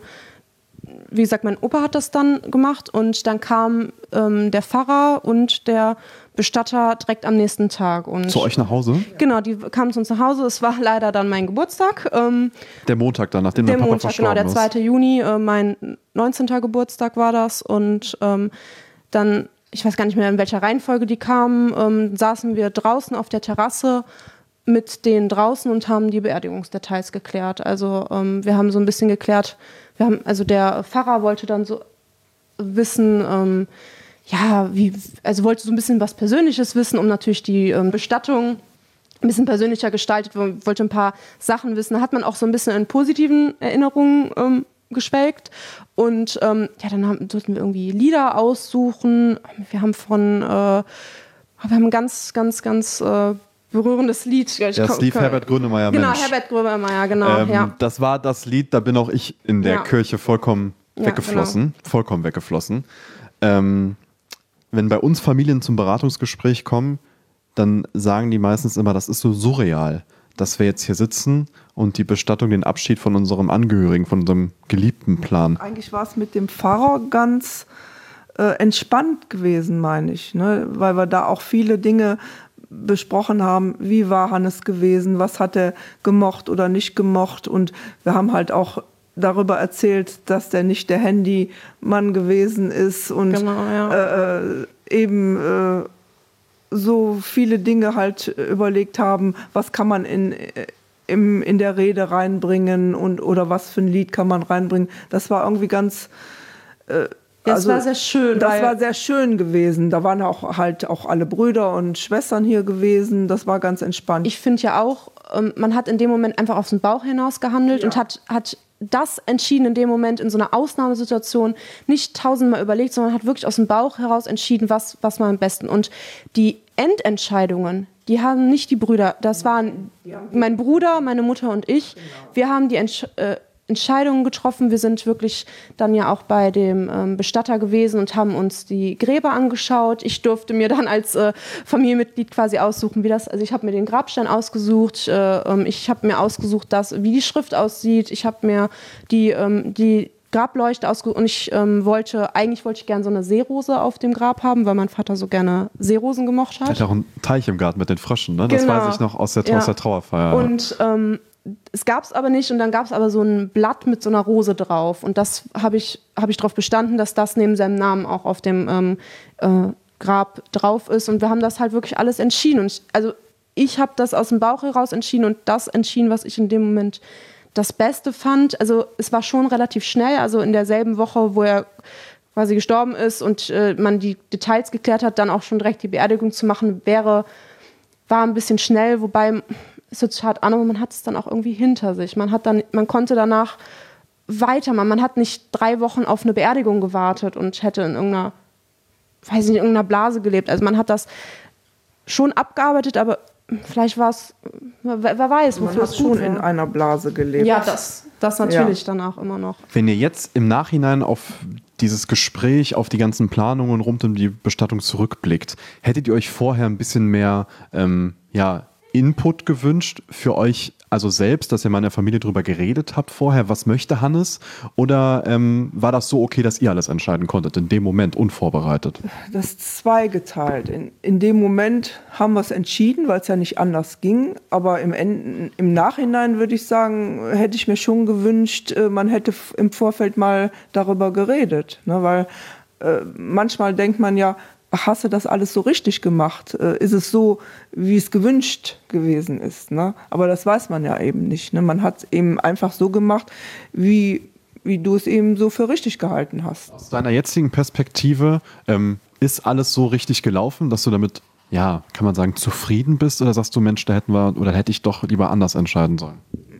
wie gesagt, mein Opa hat das dann gemacht und dann kam ähm, der Pfarrer und der Bestatter direkt am nächsten Tag. Und zu euch nach Hause? Genau, die kamen zu uns nach Hause. Es war leider dann mein Geburtstag. Ähm, der Montag dann, nachdem der dein Papa Montag, verstorben genau, der ist. zweite Juni, äh, mein neunzehnter Geburtstag war das und ähm, dann, ich weiß gar nicht mehr, in welcher Reihenfolge die kamen, ähm, saßen wir draußen auf der Terrasse mit denen draußen und haben die Beerdigungsdetails geklärt. Also ähm, wir haben so ein bisschen geklärt, wir haben, also der Pfarrer wollte dann so wissen, ähm, ja, wie, also wollte so ein bisschen was Persönliches wissen, um natürlich die ähm, Bestattung ein bisschen persönlicher gestaltet, wollte ein paar Sachen wissen. Da hat man auch so ein bisschen in positiven Erinnerungen ähm, geschwelgt. Und ähm, ja, dann haben, durften wir irgendwie Lieder aussuchen. Wir haben von, äh, wir haben ein ganz, ganz, ganz äh, berührendes Lied. Ja, das lief Herbert Grönemeyer, Genau, Mensch. Herbert Grönemeyer, genau. Ähm, ja. Das war das Lied, da bin auch ich in der Ja. Kirche vollkommen Ja, weggeflossen. Vollkommen weggeflossen. Ähm, wenn bei uns Familien zum Beratungsgespräch kommen, dann sagen die meistens immer, das ist so surreal, dass wir jetzt hier sitzen und die Bestattung, den Abschied von unserem Angehörigen, von unserem Geliebten planen. Eigentlich war es mit dem Pfarrer ganz äh, entspannt gewesen, meine ich, ne? Weil wir da auch viele Dinge besprochen haben, wie war Hannes gewesen, was hat er gemocht oder nicht gemocht und wir haben halt auch darüber erzählt, dass der nicht der Handymann gewesen ist und Genau, ja. äh, eben äh, so viele Dinge halt überlegt haben, was kann man in, im, in der Rede reinbringen und oder was für ein Lied kann man reinbringen. Das war irgendwie ganz, äh, Ja, also, das war sehr schön. Das war sehr schön gewesen. Da waren auch halt auch alle Brüder und Schwestern hier gewesen. Das war ganz entspannt. Ich finde ja auch, man hat in dem Moment einfach aus dem Bauch hinaus gehandelt ja. und hat, hat das entschieden in dem Moment in so einer Ausnahmesituation, nicht tausendmal überlegt, sondern hat wirklich aus dem Bauch heraus entschieden, was, was man am besten. Und die Endentscheidungen, die haben nicht die Brüder, das waren mein Bruder, meine Mutter und ich. Genau. Wir haben die Entsch- äh, Entscheidungen getroffen. Wir sind wirklich dann ja auch bei dem ähm, Bestatter gewesen und haben uns die Gräber angeschaut. Ich durfte mir dann als äh, Familienmitglied quasi aussuchen, wie das, also ich habe mir den Grabstein ausgesucht, äh, ich habe mir ausgesucht, dass, wie die Schrift aussieht, ich habe mir die, ähm, die Grableuchte ausgesucht und ich ähm, wollte, eigentlich wollte ich gerne so eine Seerose auf dem Grab haben, weil mein Vater so gerne Seerosen gemocht hat. Er hat auch einen Teich im Garten mit den Fröschen, ne? Das genau. weiß ich noch aus der, ja. aus der Trauerfeier. Und ähm, es gab es aber nicht und dann gab es aber so ein Blatt mit so einer Rose drauf und das habe ich, hab ich darauf bestanden, dass das neben seinem Namen auch auf dem ähm, äh, Grab drauf ist und wir haben das halt wirklich alles entschieden und ich, also ich habe das aus dem Bauch heraus entschieden und das entschieden, was ich in dem Moment das Beste fand. Also es war schon relativ schnell, also in derselben Woche, wo er quasi gestorben ist und äh, man die Details geklärt hat, dann auch schon direkt die Beerdigung zu machen, wäre, war ein bisschen schnell, wobei es hört sich hart an, aber man hat es dann auch irgendwie hinter sich. Man hat dann, man konnte danach weitermachen. Man hat nicht drei Wochen auf eine Beerdigung gewartet und hätte in irgendeiner, weiß nicht, in irgendeiner Blase gelebt. Also man hat das schon abgearbeitet, aber vielleicht war es, wer, wer weiß, wofür man hat es schon war. In einer Blase gelebt. Ja, das, das natürlich ja. danach immer noch. Wenn ihr jetzt im Nachhinein auf dieses Gespräch, auf die ganzen Planungen rund um die Bestattung zurückblickt, hättet ihr euch vorher ein bisschen mehr, ähm, ja, Input gewünscht für euch, also selbst, dass ihr mal in der Familie drüber geredet habt vorher, was möchte Hannes? Oder ähm, war das so okay, dass ihr alles entscheiden konntet, in dem Moment, unvorbereitet? Das ist zweigeteilt. In, in dem Moment haben wir es entschieden, weil es ja nicht anders ging. Aber im, Ende, im Nachhinein würde ich sagen, hätte ich mir schon gewünscht, man hätte im Vorfeld mal darüber geredet. Ne? Weil äh, manchmal denkt man ja, hast du das alles so richtig gemacht? Ist es so, wie es gewünscht gewesen ist? Ne? Aber das weiß man ja eben nicht. Ne? Man hat es eben einfach so gemacht, wie, wie du es eben so für richtig gehalten hast. Aus deiner jetzigen Perspektive, ähm, ist alles so richtig gelaufen, dass du damit, ja, kann man sagen, zufrieden bist? Oder sagst du, Mensch, da hätten wir, oder hätte ich doch lieber anders entscheiden sollen?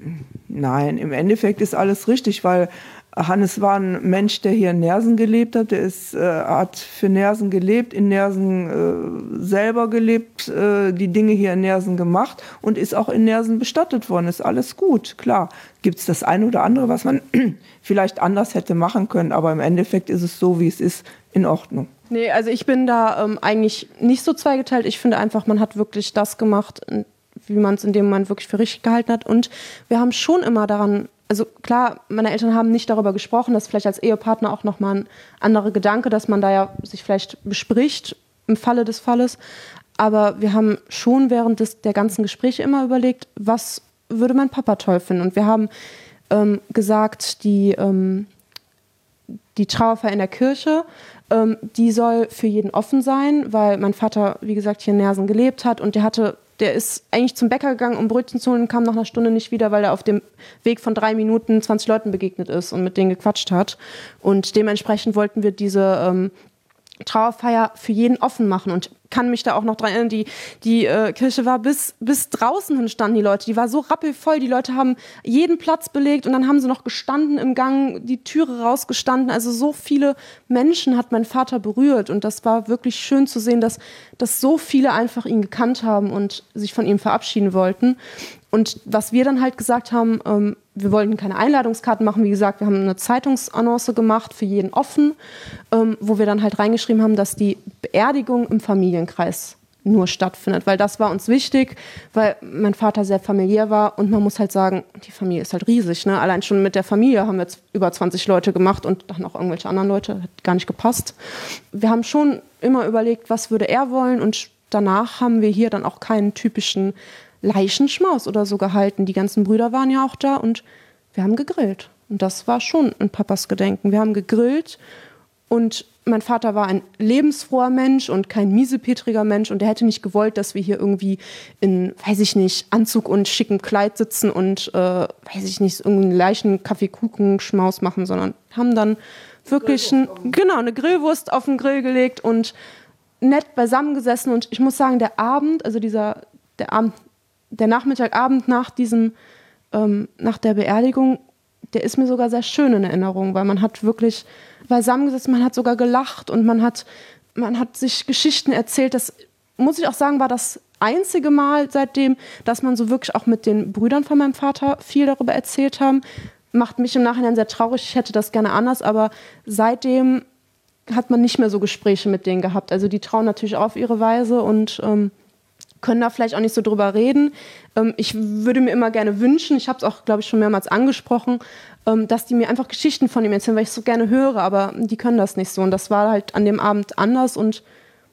Nein, im Endeffekt ist alles richtig, weil Hannes war ein Mensch, der hier in Nersen gelebt hat. Der ist, äh, hat für Nersen gelebt, in Nersen äh, selber gelebt, äh, die Dinge hier in Nersen gemacht und ist auch in Nersen bestattet worden. Ist alles gut, klar. Gibt es das eine oder andere, was man vielleicht anders hätte machen können, aber im Endeffekt ist es so, wie es ist, in Ordnung. Nee, also ich bin da ähm, eigentlich nicht so zweigeteilt. Ich finde einfach, man hat wirklich das gemacht, wie man es in dem Moment wirklich für richtig gehalten hat. Und wir haben schon immer daran, also klar, meine Eltern haben nicht darüber gesprochen, das ist vielleicht als Ehepartner auch nochmal ein anderer Gedanke, dass man da ja sich vielleicht bespricht im Falle des Falles. Aber wir haben schon während des, der ganzen Gespräche immer überlegt, was würde mein Papa toll finden. Und wir haben ähm, gesagt, die, ähm, die Trauerfeier in der Kirche, ähm, die soll für jeden offen sein, weil mein Vater, wie gesagt, hier in Nersen gelebt hat und der hatte Der ist eigentlich zum Bäcker gegangen, um Brötchen zu holen und kam nach einer Stunde nicht wieder, weil er auf dem Weg von drei Minuten zwanzig Leuten begegnet ist und mit denen gequatscht hat. Und dementsprechend wollten wir diese ähm, Trauerfeier für jeden offen machen und kann mich da auch noch dran erinnern, die, die äh, Kirche war bis, bis draußen hin standen die Leute, die war so rappelvoll, die Leute haben jeden Platz belegt und dann haben sie noch gestanden im Gang, die Türe rausgestanden, also so viele Menschen hat mein Vater berührt und das war wirklich schön zu sehen, dass, dass so viele einfach ihn gekannt haben und sich von ihm verabschieden wollten. Und was wir dann halt gesagt haben, ähm, wir wollten keine Einladungskarten machen, wie gesagt, wir haben eine Zeitungsannonce gemacht, für jeden offen, ähm, wo wir dann halt reingeschrieben haben, dass die Beerdigung im Familienkreis nur stattfindet, weil das war uns wichtig, weil mein Vater sehr familiär war und man muss halt sagen, die Familie ist halt riesig, ne? Allein schon mit der Familie haben wir jetzt über zwanzig Leute gemacht und dann noch irgendwelche anderen Leute, hat gar nicht gepasst. Wir haben schon immer überlegt, was würde er wollen und danach haben wir hier dann auch keinen typischen Leichenschmaus oder so gehalten. Die ganzen Brüder waren ja auch da und wir haben gegrillt. Und das war schon in Papas Gedenken. Wir haben gegrillt und mein Vater war ein lebensfroher Mensch und kein miesepetriger Mensch und der hätte nicht gewollt, dass wir hier irgendwie in, weiß ich nicht, Anzug und schickem Kleid sitzen und, äh, weiß ich nicht, irgendeinen leichten Kaffeekuchenschmaus machen, sondern haben dann wirklich ein, genau, eine Grillwurst auf den Grill gelegt und nett beisammengesessen. Und ich muss sagen, der Abend, also dieser, der Abend, der Nachmittagabend nach diesem, ähm, nach der Beerdigung, der ist mir sogar sehr schön in Erinnerung, weil man hat wirklich beisammengesessen, man hat sogar gelacht und man hat, man hat sich Geschichten erzählt. Das, muss ich auch sagen, war das einzige Mal seitdem, dass man so wirklich auch mit den Brüdern von meinem Vater viel darüber erzählt haben. Macht mich im Nachhinein sehr traurig, ich hätte das gerne anders, aber seitdem hat man nicht mehr so Gespräche mit denen gehabt. Also die trauen natürlich auch auf ihre Weise und ähm, können da vielleicht auch nicht so drüber reden. Ähm, ich würde mir immer gerne wünschen, ich habe es auch, glaube ich, schon mehrmals angesprochen, ähm, dass die mir einfach Geschichten von ihm erzählen, weil ich es so gerne höre, aber die können das nicht so. Und das war halt an dem Abend anders und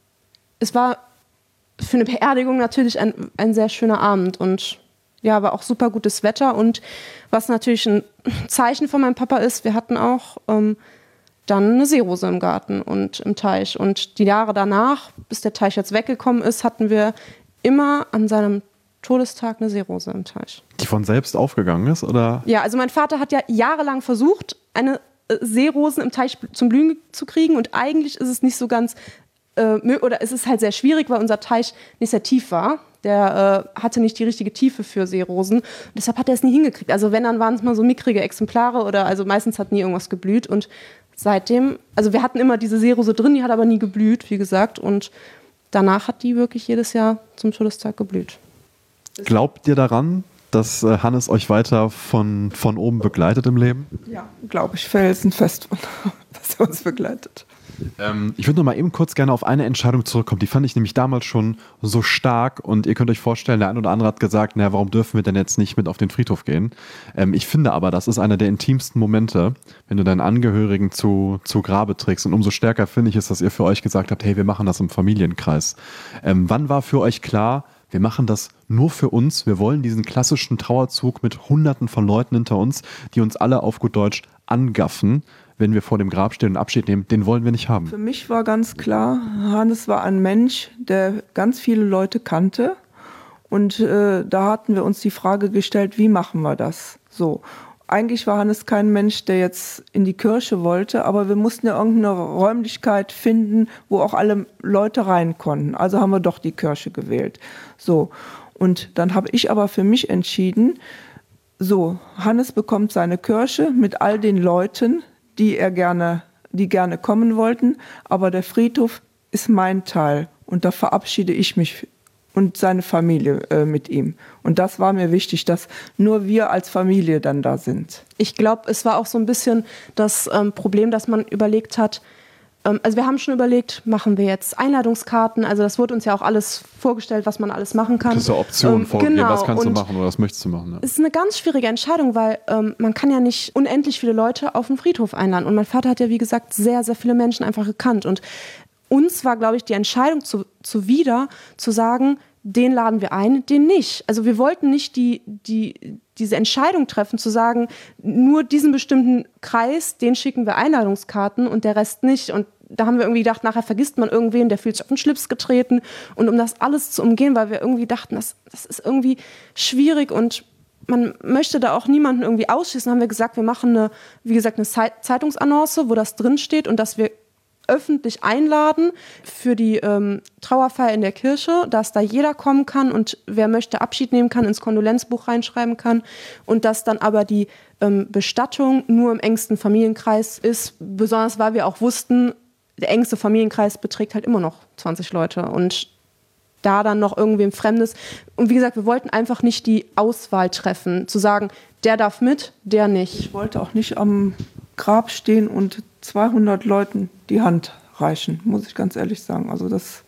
es war für eine Beerdigung natürlich ein, ein sehr schöner Abend und ja, war auch super gutes Wetter und was natürlich ein Zeichen von meinem Papa ist, wir hatten auch ähm, dann eine Seerose im Garten und im Teich und die Jahre danach, bis der Teich jetzt weggekommen ist, hatten wir immer an seinem Todestag eine Seerose im Teich. Die von selbst aufgegangen ist, oder? Ja, also mein Vater hat ja jahrelang versucht, eine äh, Seerosen im Teich zum Blühen zu kriegen und eigentlich ist es nicht so ganz, äh, oder es ist halt sehr schwierig, weil unser Teich nicht sehr tief war. Der äh, hatte nicht die richtige Tiefe für Seerosen. Und deshalb hat er es nie hingekriegt. Also wenn, dann waren es mal so mickrige Exemplare oder also meistens hat nie irgendwas geblüht und seitdem, also wir hatten immer diese Seerose drin, die hat aber nie geblüht, wie gesagt und danach hat die wirklich jedes Jahr zum Todestag geblüht. Glaubt ihr daran, dass äh, Hannes euch weiter von, von oben begleitet im Leben? Ja, glaube ich felsenfest, dass er uns begleitet. Ähm, ich würde noch mal eben kurz gerne auf eine Entscheidung zurückkommen. Die fand ich nämlich damals schon so stark und ihr könnt euch vorstellen, der ein oder andere hat gesagt, naja, warum dürfen wir denn jetzt nicht mit auf den Friedhof gehen? Ähm, ich finde aber, das ist einer der intimsten Momente, wenn du deinen Angehörigen zu, zu Grabe trägst und umso stärker finde ich es, dass ihr für euch gesagt habt, hey, wir machen das im Familienkreis. Ähm, wann war für euch klar, wir machen das nur für uns, wir wollen diesen klassischen Trauerzug mit hunderten von Leuten hinter uns, die uns alle auf gut Deutsch angaffen, wenn wir vor dem Grab stehen und Abschied nehmen, den wollen wir nicht haben. Für mich war ganz klar, Hannes war ein Mensch, der ganz viele Leute kannte. Und äh, da hatten wir uns die Frage gestellt, wie machen wir das? So. Eigentlich war Hannes kein Mensch, der jetzt in die Kirche wollte, aber wir mussten ja irgendeine Räumlichkeit finden, wo auch alle Leute rein konnten. Also haben wir doch die Kirche gewählt. So. Und dann habe ich aber für mich entschieden, so, Hannes bekommt seine Kirche mit all den Leuten, die er gerne, die gerne kommen wollten, aber der Friedhof ist mein Teil und da verabschiede ich mich und seine Familie äh, mit ihm. Und das war mir wichtig, dass nur wir als Familie dann da sind. Ich glaube, es war auch so ein bisschen das ähm, Problem, dass man überlegt hat, ähm, also wir haben schon überlegt, machen wir jetzt Einladungskarten, also das wurde uns ja auch alles vorgestellt, was man alles machen kann. Das ist ja Optionen ähm, vorgegeben, genau. was kannst und du machen oder was möchtest du machen. Ja. Es ist eine ganz schwierige Entscheidung, weil ähm, man kann ja nicht unendlich viele Leute auf den Friedhof einladen. Und mein Vater hat ja, wie gesagt, sehr, sehr viele Menschen einfach gekannt. Und uns war, glaube ich, die Entscheidung zu, zuwider, zu sagen, den laden wir ein, den nicht. Also wir wollten nicht die, die, diese Entscheidung treffen, zu sagen, nur diesen bestimmten Kreis, den schicken wir Einladungskarten und der Rest nicht. Und da haben wir irgendwie gedacht, nachher vergisst man irgendwen, der fühlt sich auf den Schlips getreten. Und um das alles zu umgehen, weil wir irgendwie dachten, das, das ist irgendwie schwierig und man möchte da auch niemanden irgendwie ausschließen, haben wir gesagt, wir machen eine, wie gesagt, eine Zeitungsannonce, wo das drin steht und dass wir öffentlich einladen für die ähm, Trauerfeier in der Kirche, dass da jeder kommen kann und wer möchte Abschied nehmen kann, ins Kondolenzbuch reinschreiben kann und dass dann aber die ähm, Bestattung nur im engsten Familienkreis ist, besonders weil wir auch wussten, der engste Familienkreis beträgt halt immer noch zwanzig Leute und da dann noch irgendwem Fremdes. Und wie gesagt, wir wollten einfach nicht die Auswahl treffen, zu sagen, der darf mit, der nicht. Ich wollte auch nicht am Grab stehen und zweihundert Leuten die Hand reichen, muss ich ganz ehrlich sagen. Also das,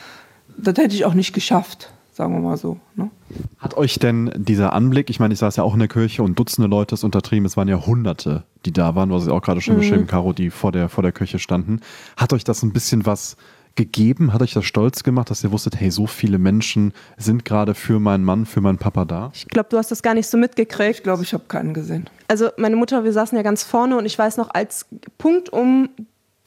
das hätte ich auch nicht geschafft, sagen wir mal so. Ne? Hat euch denn dieser Anblick, ich meine, ich saß ja auch in der Kirche und Dutzende Leute ist untertrieben, es waren ja Hunderte, die da waren, was ich auch gerade schon mhm. beschrieben, Caro, die vor der, vor der Kirche standen. Hat euch das ein bisschen was gegeben? Hat euch das stolz gemacht, dass ihr wusstet, hey, so viele Menschen sind gerade für meinen Mann, für meinen Papa da? Ich glaube, du hast das gar nicht so mitgekriegt. Ich glaube, ich habe keinen gesehen. Also meine Mutter, wir saßen ja ganz vorne und ich weiß noch, als Punkt um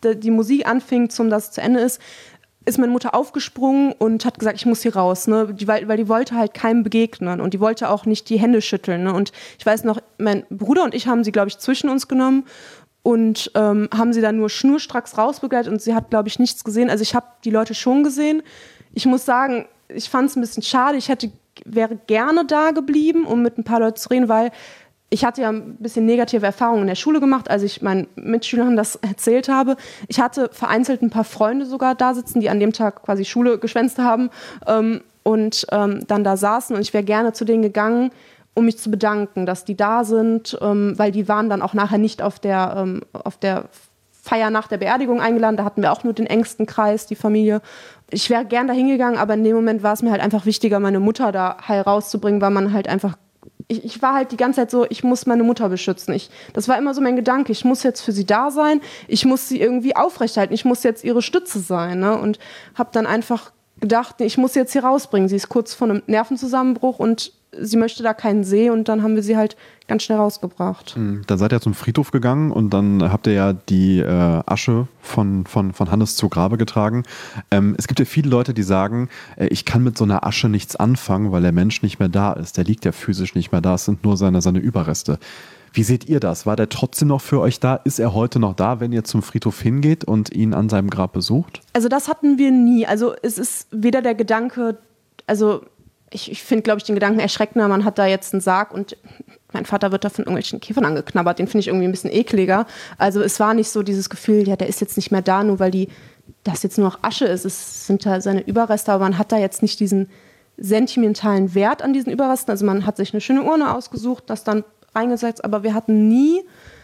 die Musik anfing, zum das zu Ende ist, ist meine Mutter aufgesprungen und hat gesagt, ich muss hier raus, ne? Die, weil, weil die wollte halt keinem begegnen und die wollte auch nicht die Hände schütteln. Ne? Und ich weiß noch, mein Bruder und ich haben sie, glaube ich, zwischen uns genommen und ähm, haben sie dann nur schnurstracks rausbegleitet und sie hat, glaube ich, nichts gesehen. Also ich habe die Leute schon gesehen. Ich muss sagen, ich fand es ein bisschen schade. Ich hätte, wäre gerne da geblieben, um mit ein paar Leuten zu reden, weil ich hatte ja ein bisschen negative Erfahrungen in der Schule gemacht, als ich meinen Mitschülern das erzählt habe. Ich hatte vereinzelt ein paar Freunde sogar da sitzen, die an dem Tag quasi Schule geschwänzt haben ähm, und ähm, dann da saßen. Und ich wäre gerne zu denen gegangen, um mich zu bedanken, dass die da sind, ähm, weil die waren dann auch nachher nicht auf der, ähm, auf der Feier nach der Beerdigung eingeladen. Da hatten wir auch nur den engsten Kreis, die Familie. Ich wäre gern da hingegangen, aber in dem Moment war es mir halt einfach wichtiger, meine Mutter da heil rauszubringen, weil man halt einfach Ich, ich war halt die ganze Zeit so, ich muss meine Mutter beschützen. Ich, das war immer so mein Gedanke, ich muss jetzt für sie da sein, ich muss sie irgendwie aufrechterhalten, ich muss jetzt ihre Stütze sein. Ne? Und habe dann einfach gedacht, ich muss sie jetzt hier rausbringen. Sie ist kurz vor einem Nervenzusammenbruch und sie möchte da keinen See und dann haben wir sie halt ganz schnell rausgebracht. Dann seid ihr zum Friedhof gegangen und dann habt ihr ja die äh, Asche von, von, von Hannes zu Grabe getragen. Ähm, es gibt ja viele Leute, die sagen, äh, ich kann mit so einer Asche nichts anfangen, weil der Mensch nicht mehr da ist. Der liegt ja physisch nicht mehr da, es sind nur seine, seine Überreste. Wie seht ihr das? War der trotzdem noch für euch da? Ist er heute noch da, wenn ihr zum Friedhof hingeht und ihn an seinem Grab besucht? Also das hatten wir nie. Also es ist weder der Gedanke, also ich, ich finde, glaube ich, den Gedanken erschreckender, man hat da jetzt einen Sarg und mein Vater wird da von irgendwelchen Käfern angeknabbert, den finde ich irgendwie ein bisschen ekliger. Also es war nicht so dieses Gefühl, ja, der ist jetzt nicht mehr da, nur weil die, das jetzt nur noch Asche ist. Es sind da seine Überreste, aber man hat da jetzt nicht diesen sentimentalen Wert an diesen Überresten. Also man hat sich eine schöne Urne ausgesucht, das dann reingesetzt, aber wir hatten nie,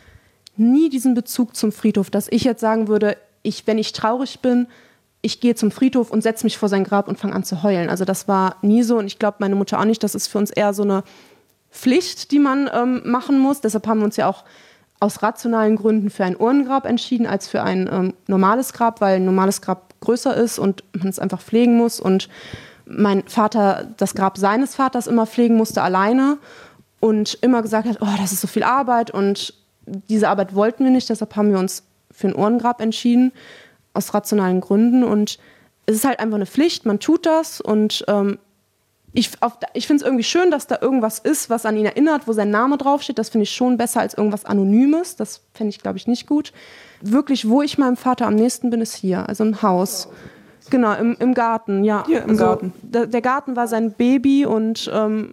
nie diesen Bezug zum Friedhof, dass ich jetzt sagen würde, ich, wenn ich traurig bin, ich gehe zum Friedhof und setze mich vor sein Grab und fange an zu heulen. Also das war nie so und ich glaube, meine Mutter auch nicht. Das ist für uns eher so eine Pflicht, die man ähm, machen muss. Deshalb haben wir uns ja auch aus rationalen Gründen für ein Urnengrab entschieden als für ein ähm, normales Grab, weil ein normales Grab größer ist und man es einfach pflegen muss. Und mein Vater das Grab seines Vaters immer pflegen musste alleine und immer gesagt hat, oh, das ist so viel Arbeit und diese Arbeit wollten wir nicht. Deshalb haben wir uns für ein Urnengrab entschieden, aus rationalen Gründen. Und es ist halt einfach eine Pflicht, man tut das und ähm, Ich, ich finde es irgendwie schön, dass da irgendwas ist, was an ihn erinnert, wo sein Name draufsteht. Das finde ich schon besser als irgendwas Anonymes. Das fände ich, glaube ich, nicht gut. Wirklich, wo ich meinem Vater am nächsten bin, ist hier, also im Haus. Genau, im, im Garten, ja. Hier im also, Garten. Der, der Garten war sein Baby und ähm,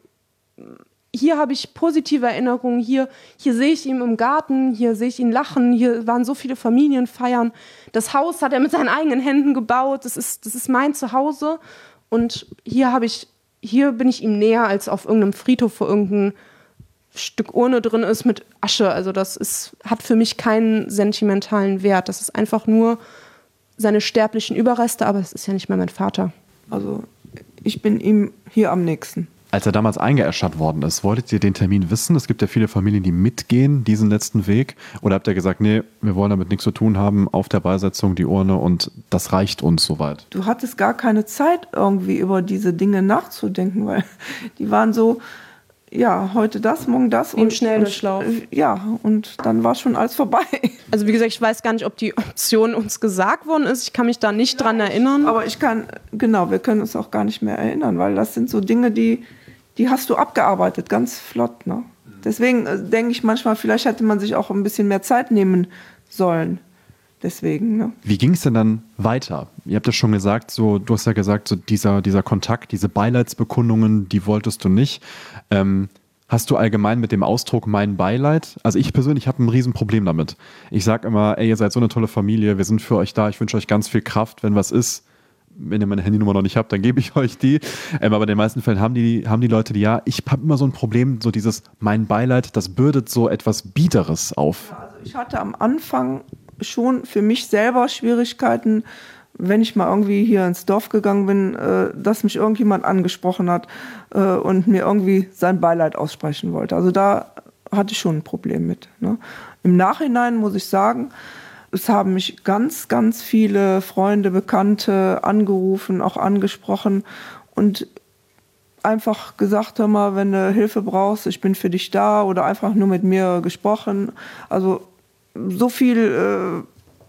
hier habe ich positive Erinnerungen. Hier, hier sehe ich ihn im Garten, hier sehe ich ihn lachen. Hier waren so viele Familienfeiern. Das Haus hat er mit seinen eigenen Händen gebaut. Das ist, das ist mein Zuhause. Und hier habe ich Hier bin ich ihm näher als auf irgendeinem Friedhof, wo irgendein Stück Urne drin ist mit Asche. Also das ist, hat für mich keinen sentimentalen Wert. Das ist einfach nur seine sterblichen Überreste, aber es ist ja nicht mehr mein Vater. Also ich bin ihm hier am nächsten. Als er damals eingeäschert worden ist, wolltet ihr den Termin wissen? Es gibt ja viele Familien, die mitgehen, diesen letzten Weg. Oder habt ihr gesagt, nee, wir wollen damit nichts zu tun haben, auf der Beisetzung die Urne und das reicht uns soweit? Du hattest gar keine Zeit, irgendwie über diese Dinge nachzudenken, weil die waren so, ja, heute das, morgen das. Wie im Schnelldurchlauf. Ja, und dann war schon alles vorbei. Also wie gesagt, ich weiß gar nicht, ob die Option uns gesagt worden ist. Ich kann mich da nicht dran erinnern. Aber ich kann, genau, wir können uns auch gar nicht mehr erinnern, weil das sind so Dinge, die, die hast du abgearbeitet, ganz flott. Ne? Deswegen äh, denke ich manchmal, vielleicht hätte man sich auch ein bisschen mehr Zeit nehmen sollen. Deswegen, ne? Wie ging es denn dann weiter? Ihr habt ja schon gesagt, so, du hast ja gesagt, so dieser, dieser Kontakt, diese Beileidsbekundungen, die wolltest du nicht. Ähm, hast du allgemein mit dem Ausdruck mein Beileid? Also ich persönlich habe ein Riesenproblem damit. Ich sage immer, ey, ihr seid so eine tolle Familie, wir sind für euch da, ich wünsche euch ganz viel Kraft, wenn was ist. Wenn ihr meine Handynummer noch nicht habt, dann gebe ich euch die. Ähm, aber in den meisten Fällen haben die, haben die Leute die ja. Ich habe immer so ein Problem, so dieses mein Beileid, das bürdet so etwas Biederes auf. Ja, also ich hatte am Anfang schon für mich selber Schwierigkeiten, wenn ich mal irgendwie hier ins Dorf gegangen bin, äh, dass mich irgendjemand angesprochen hat äh, und mir irgendwie sein Beileid aussprechen wollte. Also da hatte ich schon ein Problem mit. Ne? Im Nachhinein muss ich sagen, es haben mich ganz, ganz viele Freunde, Bekannte angerufen, auch angesprochen und einfach gesagt, hör mal, wenn du Hilfe brauchst, ich bin für dich da oder einfach nur mit mir gesprochen. Also so viel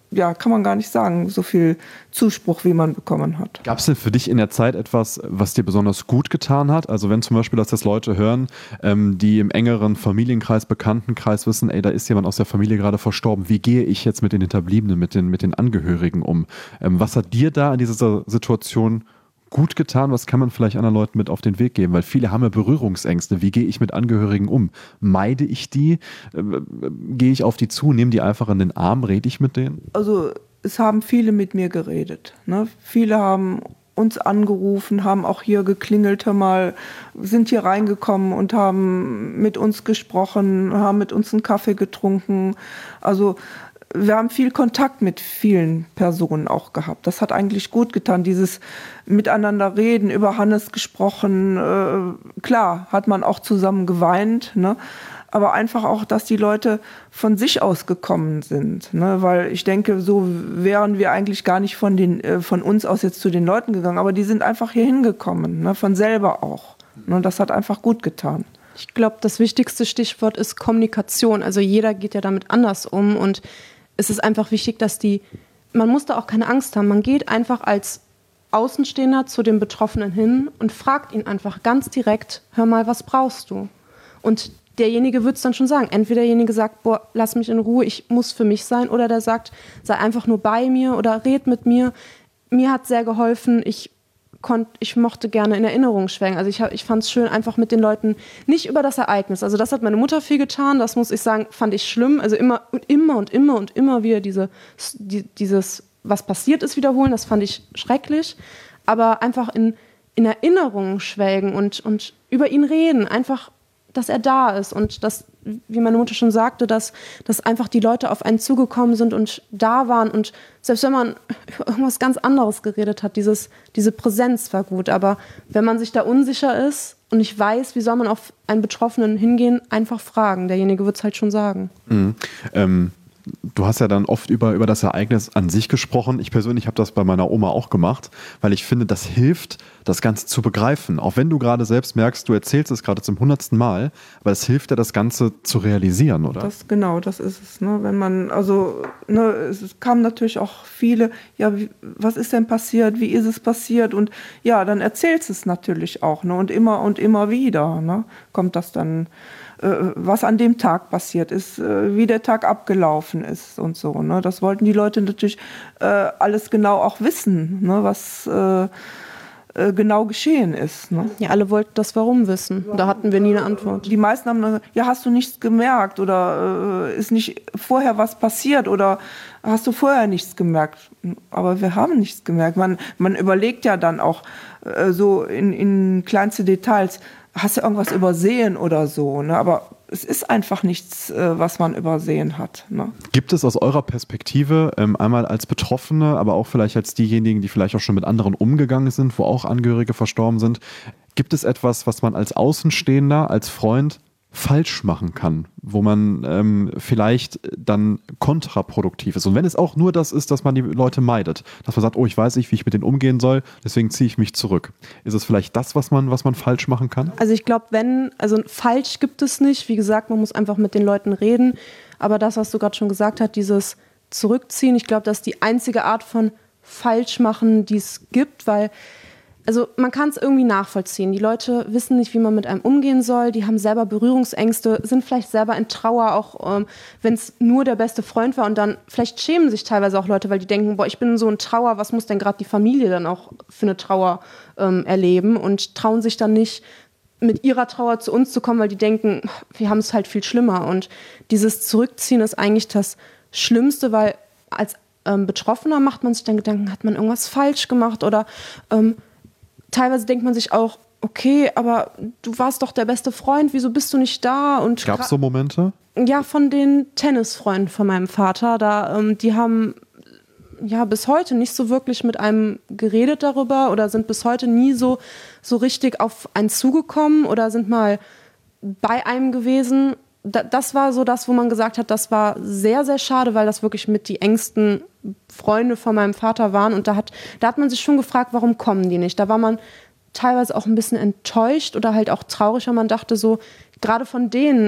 ja, kann man gar nicht sagen, so viel Zuspruch, wie man bekommen hat. Gab es denn für dich in der Zeit etwas, was dir besonders gut getan hat? Also wenn zum Beispiel, dass das Leute hören, ähm, die im engeren Familienkreis, Bekanntenkreis wissen, ey, da ist jemand aus der Familie gerade verstorben, wie gehe ich jetzt mit den Hinterbliebenen, mit den, mit den Angehörigen um? Ähm, was hat dir da in dieser Situation gut getan? Was kann man vielleicht anderen Leuten mit auf den Weg geben? Weil viele haben ja Berührungsängste. Wie gehe ich mit Angehörigen um? Meide ich die? Äh, gehe ich auf die zu? Nehme die einfach in den Arm? Rede ich mit denen? Also es haben viele mit mir geredet. Ne? Viele haben uns angerufen, haben auch hier geklingelt, hör mal, sind hier reingekommen und haben mit uns gesprochen, haben mit uns einen Kaffee getrunken. Also wir haben viel Kontakt mit vielen Personen auch gehabt. Das hat eigentlich gut getan, dieses Miteinander reden, über Hannes gesprochen. Äh, klar, hat man auch zusammen geweint, ne? Aber einfach auch, dass die Leute von sich aus gekommen sind. Ne? Weil ich denke, so wären wir eigentlich gar nicht von, den, äh, von uns aus jetzt zu den Leuten gegangen. Aber die sind einfach hier hingekommen, ne? Von selber auch. Ne? Das hat einfach gut getan. Ich glaube, das wichtigste Stichwort ist Kommunikation. Also jeder geht ja damit anders um und es ist einfach wichtig, dass die, man muss da auch keine Angst haben, man geht einfach als Außenstehender zu dem Betroffenen hin und fragt ihn einfach ganz direkt, hör mal, was brauchst du? Und derjenige wird es dann schon sagen. Entweder derjenige sagt, boah, lass mich in Ruhe, ich muss für mich sein, oder der sagt, sei einfach nur bei mir oder red mit mir. Mir hat sehr geholfen, ich Konnt, ich mochte gerne in Erinnerung schwelgen. Also ich, ich fand es schön, einfach mit den Leuten, nicht über das Ereignis. Also das hat meine Mutter viel getan, das muss ich sagen, fand ich schlimm. Also immer und immer und immer und immer wieder diese, die, dieses, was passiert ist, wiederholen, das fand ich schrecklich. Aber einfach in, in Erinnerung schwelgen und, und über ihn reden, einfach, dass er da ist und dass, wie meine Mutter schon sagte, dass, dass einfach die Leute auf einen zugekommen sind und da waren und selbst wenn man über irgendwas ganz anderes geredet hat, dieses, diese Präsenz war gut, aber wenn man sich da unsicher ist und nicht weiß, wie soll man auf einen Betroffenen hingehen, einfach fragen, derjenige wird es halt schon sagen. Mhm. Ähm Du hast ja dann oft über, über das Ereignis an sich gesprochen. Ich persönlich habe das bei meiner Oma auch gemacht, weil ich finde, das hilft, das Ganze zu begreifen. Auch wenn du gerade selbst merkst, du erzählst es gerade zum hundertsten Mal, aber es hilft dir, das Ganze zu realisieren, oder? Das, genau, das ist es. Ne? Wenn man, also, ne, es kamen natürlich auch viele, ja, wie, was ist denn passiert, wie ist es passiert? Und ja, dann erzählst es natürlich auch. Ne? Und immer und immer wieder, ne, kommt das dann, was an dem Tag passiert ist, wie der Tag abgelaufen ist und so. Ne? Das wollten die Leute natürlich äh, alles genau auch wissen, ne? Was äh, äh, genau geschehen ist. Ne? Ja, alle wollten das Warum wissen. Da hatten wir nie eine Antwort. Die meisten haben gesagt, ja, hast du nichts gemerkt oder äh, ist nicht vorher was passiert oder hast du vorher nichts gemerkt? Aber wir haben nichts gemerkt. Man, man überlegt ja dann auch äh, so in, in kleinste Details, hast du irgendwas übersehen oder so, ne? Aber es ist einfach nichts, äh, was man übersehen hat. Ne? Gibt es aus eurer Perspektive, ähm, einmal als Betroffene, aber auch vielleicht als diejenigen, die vielleicht auch schon mit anderen umgegangen sind, wo auch Angehörige verstorben sind, gibt es etwas, was man als Außenstehender, als Freund falsch machen kann, wo man ähm, vielleicht dann kontraproduktiv ist. Und wenn es auch nur das ist, dass man die Leute meidet, dass man sagt, oh, ich weiß nicht, wie ich mit denen umgehen soll, deswegen ziehe ich mich zurück. Ist es vielleicht das, was man, was man falsch machen kann? Also ich glaube, wenn, also falsch gibt es nicht. Wie gesagt, man muss einfach mit den Leuten reden. Aber das, was du gerade schon gesagt hast, dieses Zurückziehen, ich glaube, das ist die einzige Art von Falschmachen, die es gibt, weil also man kann es irgendwie nachvollziehen. Die Leute wissen nicht, wie man mit einem umgehen soll. Die haben selber Berührungsängste, sind vielleicht selber in Trauer, auch ähm, wenn es nur der beste Freund war. Und dann vielleicht schämen sich teilweise auch Leute, weil die denken, boah, ich bin so in Trauer, was muss denn gerade die Familie dann auch für eine Trauer ähm, erleben? Und trauen sich dann nicht, mit ihrer Trauer zu uns zu kommen, weil die denken, wir haben es halt viel schlimmer. Und dieses Zurückziehen ist eigentlich das Schlimmste, weil als ähm, Betroffener macht man sich dann Gedanken, hat man irgendwas falsch gemacht oder ähm, teilweise denkt man sich auch, okay, aber du warst doch der beste Freund, wieso bist du nicht da? Gab es so Momente? Ja, von den Tennisfreunden von meinem Vater, da, ähm, die haben ja bis heute nicht so wirklich mit einem geredet darüber oder sind bis heute nie so, so richtig auf einen zugekommen oder sind mal bei einem gewesen. Da, das war so das, wo man gesagt hat, das war sehr, sehr schade, weil das wirklich mit die engsten Freunde von meinem Vater waren. Und da hat, da hat man sich schon gefragt, warum kommen die nicht? Da war man teilweise auch ein bisschen enttäuscht oder halt auch traurig, weil man dachte so, gerade von denen,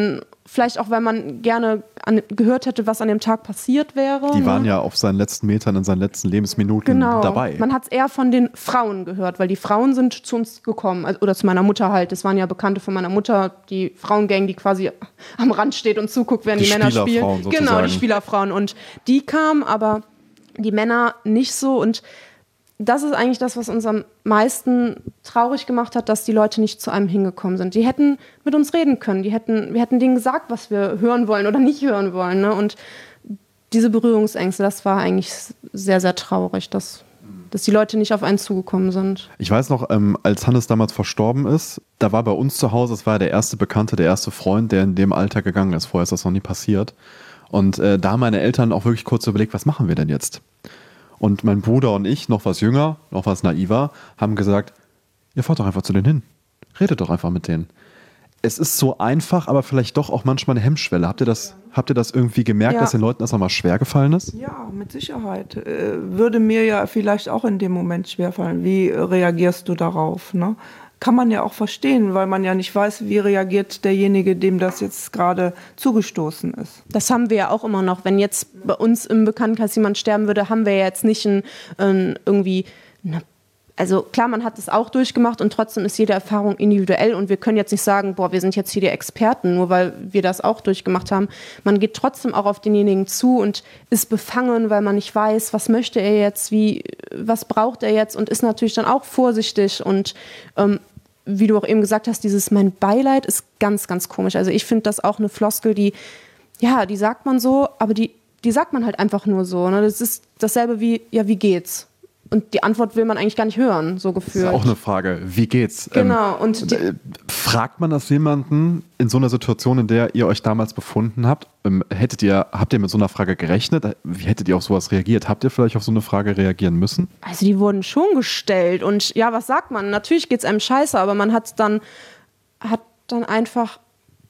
vielleicht auch, wenn man gerne an, gehört hätte, was an dem Tag passiert wäre. Die ne? waren ja auf seinen letzten Metern, in seinen letzten Lebensminuten genau. dabei. Man hat es eher von den Frauen gehört, weil die Frauen sind zu uns gekommen, also, oder zu meiner Mutter halt. Das waren ja Bekannte von meiner Mutter, die Frauengang, die quasi am Rand steht und zuguckt, während die, die Männer spielen. Sozusagen. Genau, die Spielerfrauen. Und die kamen, aber die Männer nicht so. Und das ist eigentlich das, was uns am meisten traurig gemacht hat, dass die Leute nicht zu einem hingekommen sind. Die hätten mit uns reden können, die hätten, wir hätten denen gesagt, was wir hören wollen oder nicht hören wollen. Ne? Und diese Berührungsängste, das war eigentlich sehr, sehr traurig, dass, dass die Leute nicht auf einen zugekommen sind. Ich weiß noch, ähm, als Hannes damals verstorben ist, da war bei uns zu Hause, es war der erste Bekannte, der erste Freund, der in dem Alter gegangen ist. Vorher ist das noch nie passiert. Und äh, da haben meine Eltern auch wirklich kurz überlegt, was machen wir denn jetzt? Und mein Bruder und ich, noch was jünger, noch was naiver, haben gesagt, ihr fahrt doch einfach zu denen hin. Redet doch einfach mit denen. Es ist so einfach, aber vielleicht doch auch manchmal eine Hemmschwelle. Habt ihr das, habt ihr das irgendwie gemerkt, Ja. dass den Leuten das nochmal schwer gefallen ist? Ja, mit Sicherheit. Äh, würde mir ja vielleicht auch in dem Moment schwerfallen. Wie reagierst du darauf? Ne? Kann man ja auch verstehen, weil man ja nicht weiß, wie reagiert derjenige, dem das jetzt gerade zugestoßen ist. Das haben wir ja auch immer noch. Wenn jetzt bei uns im Bekanntenkreis jemand sterben würde, haben wir ja jetzt nicht ein, ein irgendwie, eine, also klar, man hat das auch durchgemacht und trotzdem ist jede Erfahrung individuell und wir können jetzt nicht sagen, boah, wir sind jetzt hier die Experten, nur weil wir das auch durchgemacht haben. Man geht trotzdem auch auf denjenigen zu und ist befangen, weil man nicht weiß, was möchte er jetzt, wie, was braucht er jetzt und ist natürlich dann auch vorsichtig und ähm, wie du auch eben gesagt hast, dieses mein Beileid ist ganz, ganz komisch. Also ich finde das auch eine Floskel, die, ja, die sagt man so, aber die, die sagt man halt einfach nur so. Ne? Das ist dasselbe wie, ja, wie geht's? Und die Antwort will man eigentlich gar nicht hören, so gefühlt. Das ist auch eine Frage, wie geht's? Genau. Ähm, Und die, äh, fragt man das jemanden in so einer Situation, in der ihr euch damals befunden habt? Ähm, hättet ihr, habt ihr mit so einer Frage gerechnet? Wie hättet ihr auf sowas reagiert? Habt ihr vielleicht auf so eine Frage reagieren müssen? also die wurden schon gestellt. Und ja, was sagt man? Natürlich geht's einem scheiße, aber man hat dann, hat dann einfach,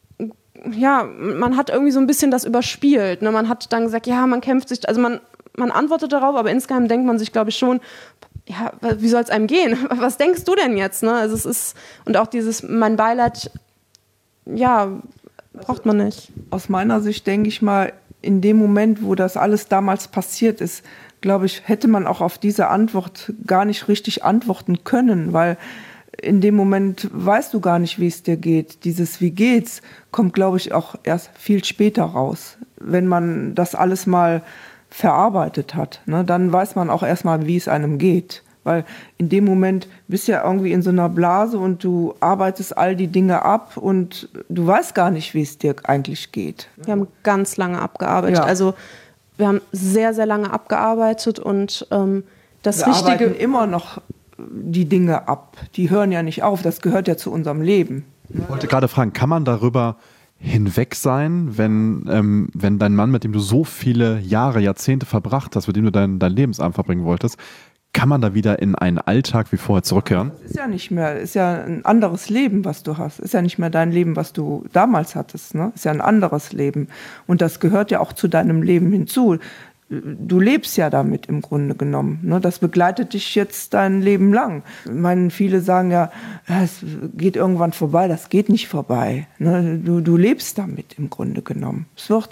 ja, man hat irgendwie so ein bisschen das überspielt. Ne? Man hat dann gesagt, ja, man kämpft sich, also man Man antwortet darauf, aber insgeheim denkt man sich, glaube ich, schon, ja, wie soll es einem gehen? Was denkst du denn jetzt? Ne? Also es ist, und auch dieses, mein Beileid, ja, braucht man nicht. Aus meiner Sicht denke ich mal, in dem Moment, wo das alles damals passiert ist, glaube ich, hätte man auch auf diese Antwort gar nicht richtig antworten können, weil in dem Moment weißt du gar nicht, wie es dir geht. Dieses Wie geht's kommt, glaube ich, auch erst viel später raus. Wenn man das alles mal verarbeitet hat, ne, dann weiß man auch erstmal, wie es einem geht. Weil in dem Moment bist du ja irgendwie in so einer Blase und du arbeitest all die Dinge ab und du weißt gar nicht, wie es dir eigentlich geht. Wir haben ganz lange abgearbeitet. Ja. Also wir haben sehr, sehr lange abgearbeitet und ähm, das Wir Richtige... arbeiten immer noch die Dinge ab. Die hören ja nicht auf. Das gehört ja zu unserem Leben. Ich wollte gerade fragen, kann man darüber hinweg sein, wenn, ähm, wenn dein Mann, mit dem du so viele Jahre, Jahrzehnte verbracht hast, mit dem du dein, dein Lebensabend verbringen wolltest, kann man da wieder in einen Alltag wie vorher zurückkehren? Das ist ja nicht mehr, ist ja ein anderes Leben, was du hast. Ist ja nicht mehr dein Leben, was du damals hattest. Ne? Ist ja ein anderes Leben. Und das gehört ja auch zu deinem Leben hinzu. Du lebst ja damit im Grunde genommen. Ne? Das begleitet dich jetzt dein Leben lang. Ich meine, viele sagen ja, es geht irgendwann vorbei. Das geht nicht vorbei. Ne? Du, du lebst damit im Grunde genommen. Es wird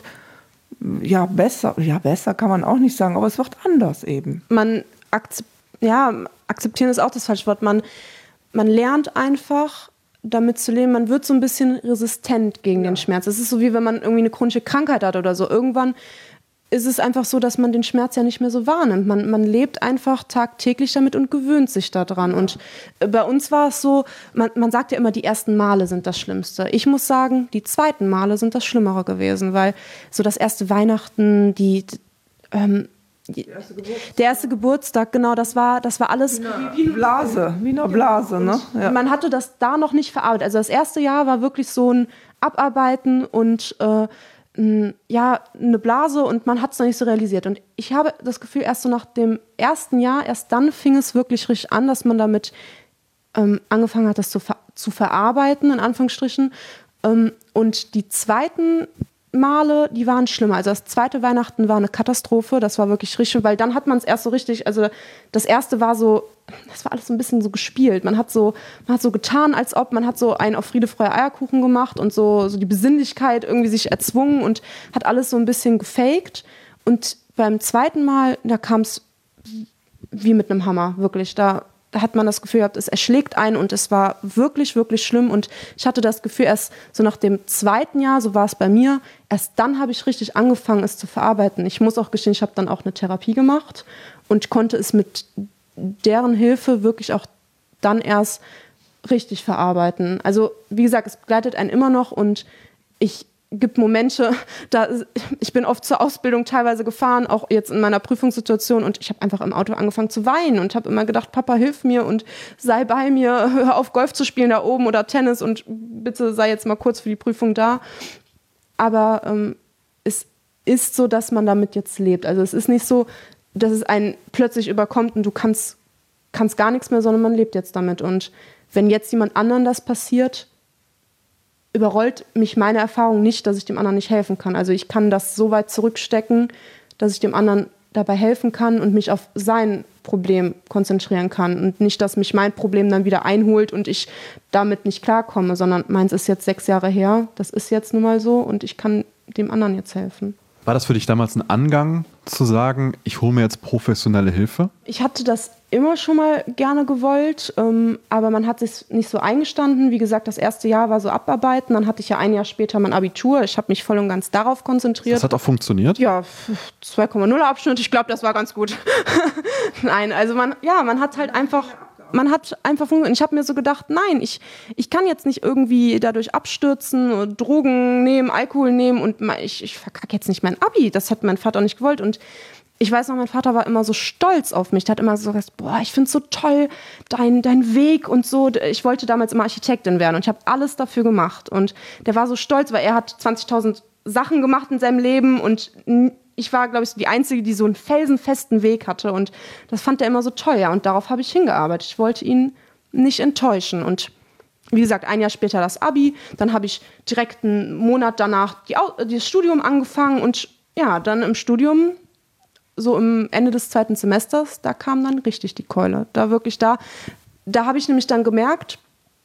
ja besser, ja besser kann man auch nicht sagen, aber es wird anders eben. Man akzept, ja, akzeptieren ist auch das falsche Wort. Man, man lernt einfach damit zu leben. Man wird so ein bisschen resistent gegen ja. den Schmerz. Es ist so, wie wenn man irgendwie eine chronische Krankheit hat oder so. Irgendwann ist es einfach so, dass man den Schmerz ja nicht mehr so wahrnimmt. Man, man lebt einfach tagtäglich damit und gewöhnt sich daran. Und bei uns war es so, man, man sagt ja immer, die ersten Male sind das Schlimmste. Ich muss sagen, die zweiten Male sind das Schlimmere gewesen, weil so das erste Weihnachten, die, ähm, die der, erste der erste Geburtstag, genau, das war, das war alles... Wie eine Blase, wie eine Blase, ne? Ja. Man hatte das da noch nicht verarbeitet. Also das erste Jahr war wirklich so ein Abarbeiten und... Äh, ja, eine Blase und man hat es noch nicht so realisiert. Und ich habe das Gefühl, erst so nach dem ersten Jahr, erst dann fing es wirklich richtig an, dass man damit ähm, angefangen hat, das zu, ver- zu verarbeiten, in Anführungsstrichen. Ähm, und die zweiten Male, die waren schlimmer. Also das zweite Weihnachten war eine Katastrophe. Das war wirklich richtig, weil dann hat man es erst so richtig, also das erste war so, das war alles so ein bisschen so gespielt. Man hat so, man hat so getan, als ob, man hat so einen auf Friede, Freude, Eierkuchen gemacht und so, so die Besinnlichkeit irgendwie sich erzwungen und hat alles so ein bisschen gefaked. Und beim zweiten Mal, da kam es wie mit einem Hammer, wirklich. Da Da hat man das Gefühl gehabt, es erschlägt einen und es war wirklich, wirklich schlimm. Und ich hatte das Gefühl, erst so nach dem zweiten Jahr, so war es bei mir, erst dann habe ich richtig angefangen, es zu verarbeiten. Ich muss auch gestehen, ich habe dann auch eine Therapie gemacht und konnte es mit deren Hilfe wirklich auch dann erst richtig verarbeiten. Also wie gesagt, es begleitet einen immer noch und ich gibt Momente, da ich bin oft zur Ausbildung teilweise gefahren, auch jetzt in meiner Prüfungssituation und ich habe einfach im Auto angefangen zu weinen und habe immer gedacht, Papa, hilf mir und sei bei mir, hör auf Golf zu spielen da oben oder Tennis und bitte sei jetzt mal kurz für die Prüfung da. Aber ähm, es ist so, dass man damit jetzt lebt. Also es ist nicht so, dass es einen plötzlich überkommt und du kannst, kannst gar nichts mehr, sondern man lebt jetzt damit. Und wenn jetzt jemand anderen das passiert, überrollt mich meine Erfahrung nicht, dass ich dem anderen nicht helfen kann. Also ich kann das so weit zurückstecken, dass ich dem anderen dabei helfen kann und mich auf sein Problem konzentrieren kann und nicht, dass mich mein Problem dann wieder einholt und ich damit nicht klarkomme, sondern meins ist jetzt sechs Jahre her, das ist jetzt nun mal so und ich kann dem anderen jetzt helfen. War das für dich damals ein Angang zu sagen, ich hole mir jetzt professionelle Hilfe? Ich hatte das immer schon mal gerne gewollt, ähm, aber man hat sich nicht so eingestanden. Wie gesagt, das erste Jahr war so abarbeiten, dann hatte ich ja ein Jahr später mein Abitur. Ich habe mich voll und ganz darauf konzentriert. Das hat auch funktioniert? Ja, zwei Komma null Abschnitt, ich glaube, das war ganz gut. Nein, also man, ja, man hat halt einfach... Man hat einfach funktioniert. Ich habe mir so gedacht, nein, ich, ich kann jetzt nicht irgendwie dadurch abstürzen, Drogen nehmen, Alkohol nehmen und ich, ich verkacke jetzt nicht mein Abi. Das hat mein Vater nicht gewollt. Und ich weiß noch, mein Vater war immer so stolz auf mich. Der hat immer so gesagt, boah, ich finde es so toll, dein, dein Weg und so. Ich wollte damals immer Architektin werden und ich habe alles dafür gemacht. Und der war so stolz, weil er hat zwanzigtausend Sachen gemacht in seinem Leben und ich war, glaube ich, die Einzige, die so einen felsenfesten Weg hatte und das fand er immer so toll, ja, und darauf habe ich hingearbeitet. Ich wollte ihn nicht enttäuschen und wie gesagt, ein Jahr später das Abi, dann habe ich direkt einen Monat danach die, das Studium angefangen und ja, dann im Studium, so im Ende des zweiten Semesters, da kam dann richtig die Keule. Da wirklich da, da habe ich nämlich dann gemerkt,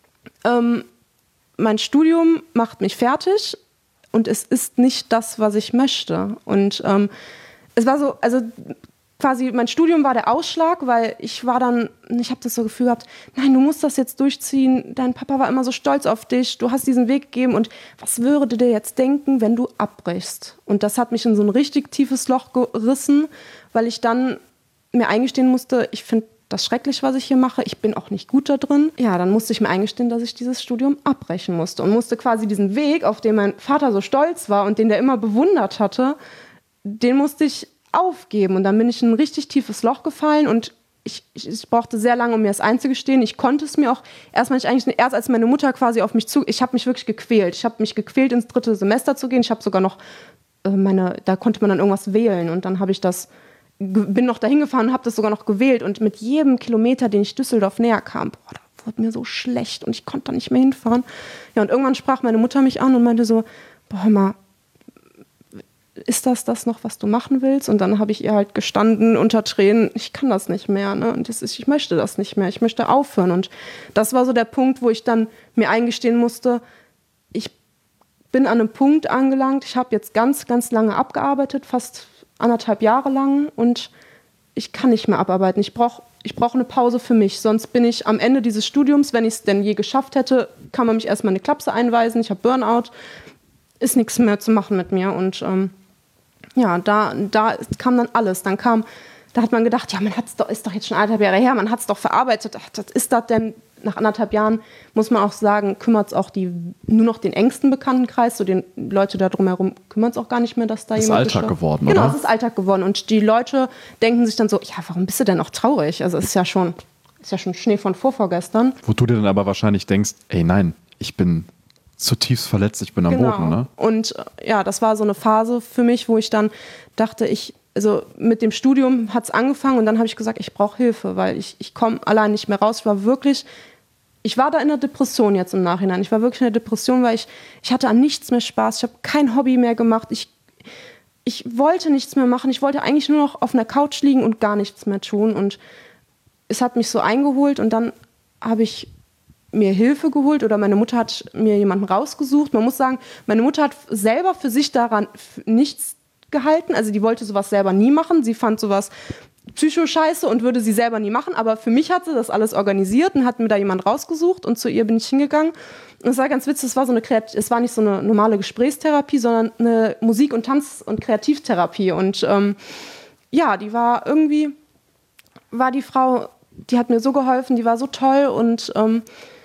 ähm, mein Studium macht mich fertig, und es ist nicht das, was ich möchte. Und ähm, es war so, also quasi mein Studium war der Ausschlag, weil ich war dann, ich habe das so Gefühl gehabt, nein, du musst das jetzt durchziehen. Dein Papa war immer so stolz auf dich. Du hast diesen Weg gegeben. Und was würde der jetzt denken, wenn du abbrichst? Und das hat mich in so ein richtig tiefes Loch gerissen, weil ich dann mir eingestehen musste, ich finde das schrecklich, was ich hier mache. Ich bin auch nicht gut da drin. Ja, dann musste ich mir eingestehen, dass ich dieses Studium abbrechen musste und musste quasi diesen Weg, auf den mein Vater so stolz war und den der immer bewundert hatte, den musste ich aufgeben. Und dann bin ich in ein richtig tiefes Loch gefallen und ich, ich, ich brauchte sehr lange, um mir das einzugestehen. Ich konnte es mir auch erstmal nicht eigentlich, erst als meine Mutter quasi auf mich zu, ich habe mich wirklich gequält. Ich habe mich gequält, ins dritte Semester zu gehen. Ich habe sogar noch äh, meine, da konnte man dann irgendwas wählen und dann habe ich das bin noch dahin gefahren und habe das sogar noch gewählt. Und mit jedem Kilometer, den ich Düsseldorf näher kam, boah, da wurde mir so schlecht und ich konnte da nicht mehr hinfahren. Ja, und irgendwann sprach meine Mutter mich an und meinte so, boah, hör mal, ist das das noch, was du machen willst? Und dann habe ich ihr halt gestanden unter Tränen, ich kann das nicht mehr, ne? Und das ist, ich möchte das nicht mehr, ich möchte aufhören. Und das war so der Punkt, wo ich dann mir eingestehen musste, ich bin an einem Punkt angelangt, ich habe jetzt ganz, ganz lange abgearbeitet, fast anderthalb Jahre lang und ich kann nicht mehr abarbeiten. Ich brauche ich brauch eine Pause für mich, sonst bin ich am Ende dieses Studiums, wenn ich es denn je geschafft hätte, kann man mich erstmal eine Klapse einweisen, ich habe Burnout, ist nichts mehr zu machen mit mir und ähm, ja, da, da kam dann alles. Dann kam, da hat man gedacht, ja, man hat's doch, ist doch jetzt schon anderthalb Jahre her, man hat es doch verarbeitet. Ach, das ist das denn? Nach anderthalb Jahren, muss man auch sagen, kümmert es auch die, nur noch den engsten Bekanntenkreis, so den Leute da drumherum kümmert es auch gar nicht mehr, dass da das jemand... ist Alltag geworden, genau, oder? Genau, es ist Alltag geworden. Und die Leute denken sich dann so, ja, warum bist du denn auch traurig? Also es ist ja schon, ist ja schon Schnee von vorvorgestern. Wo du dir dann aber wahrscheinlich denkst, ey, nein, ich bin zutiefst verletzt, ich bin am genau. Boden, ne? Und ja, das war so eine Phase für mich, wo ich dann dachte, ich... Also mit dem Studium hat es angefangen und dann habe ich gesagt, ich brauche Hilfe, weil ich, ich komme allein nicht mehr raus. Ich war wirklich ich war da in der Depression jetzt im Nachhinein. Ich war wirklich in der Depression, weil ich, ich hatte an nichts mehr Spaß. Ich habe kein Hobby mehr gemacht. Ich, ich wollte nichts mehr machen. Ich wollte eigentlich nur noch auf einer Couch liegen und gar nichts mehr tun. Und es hat mich so eingeholt und dann habe ich mir Hilfe geholt oder meine Mutter hat mir jemanden rausgesucht. Man muss sagen, meine Mutter hat selber für sich daran nichts gehalten. Also die wollte sowas selber nie machen. Sie fand sowas Psycho-Scheiße und würde sie selber nie machen. Aber für mich hat sie das alles organisiert und hat mir da jemand rausgesucht und zu ihr bin ich hingegangen. Und es war ganz witzig, es war, so eine Kreat- es war nicht so eine normale Gesprächstherapie, sondern eine Musik- und Tanz- und Kreativtherapie. Und ähm, ja, die war irgendwie, war die Frau, die hat mir so geholfen, die war so toll und ähm,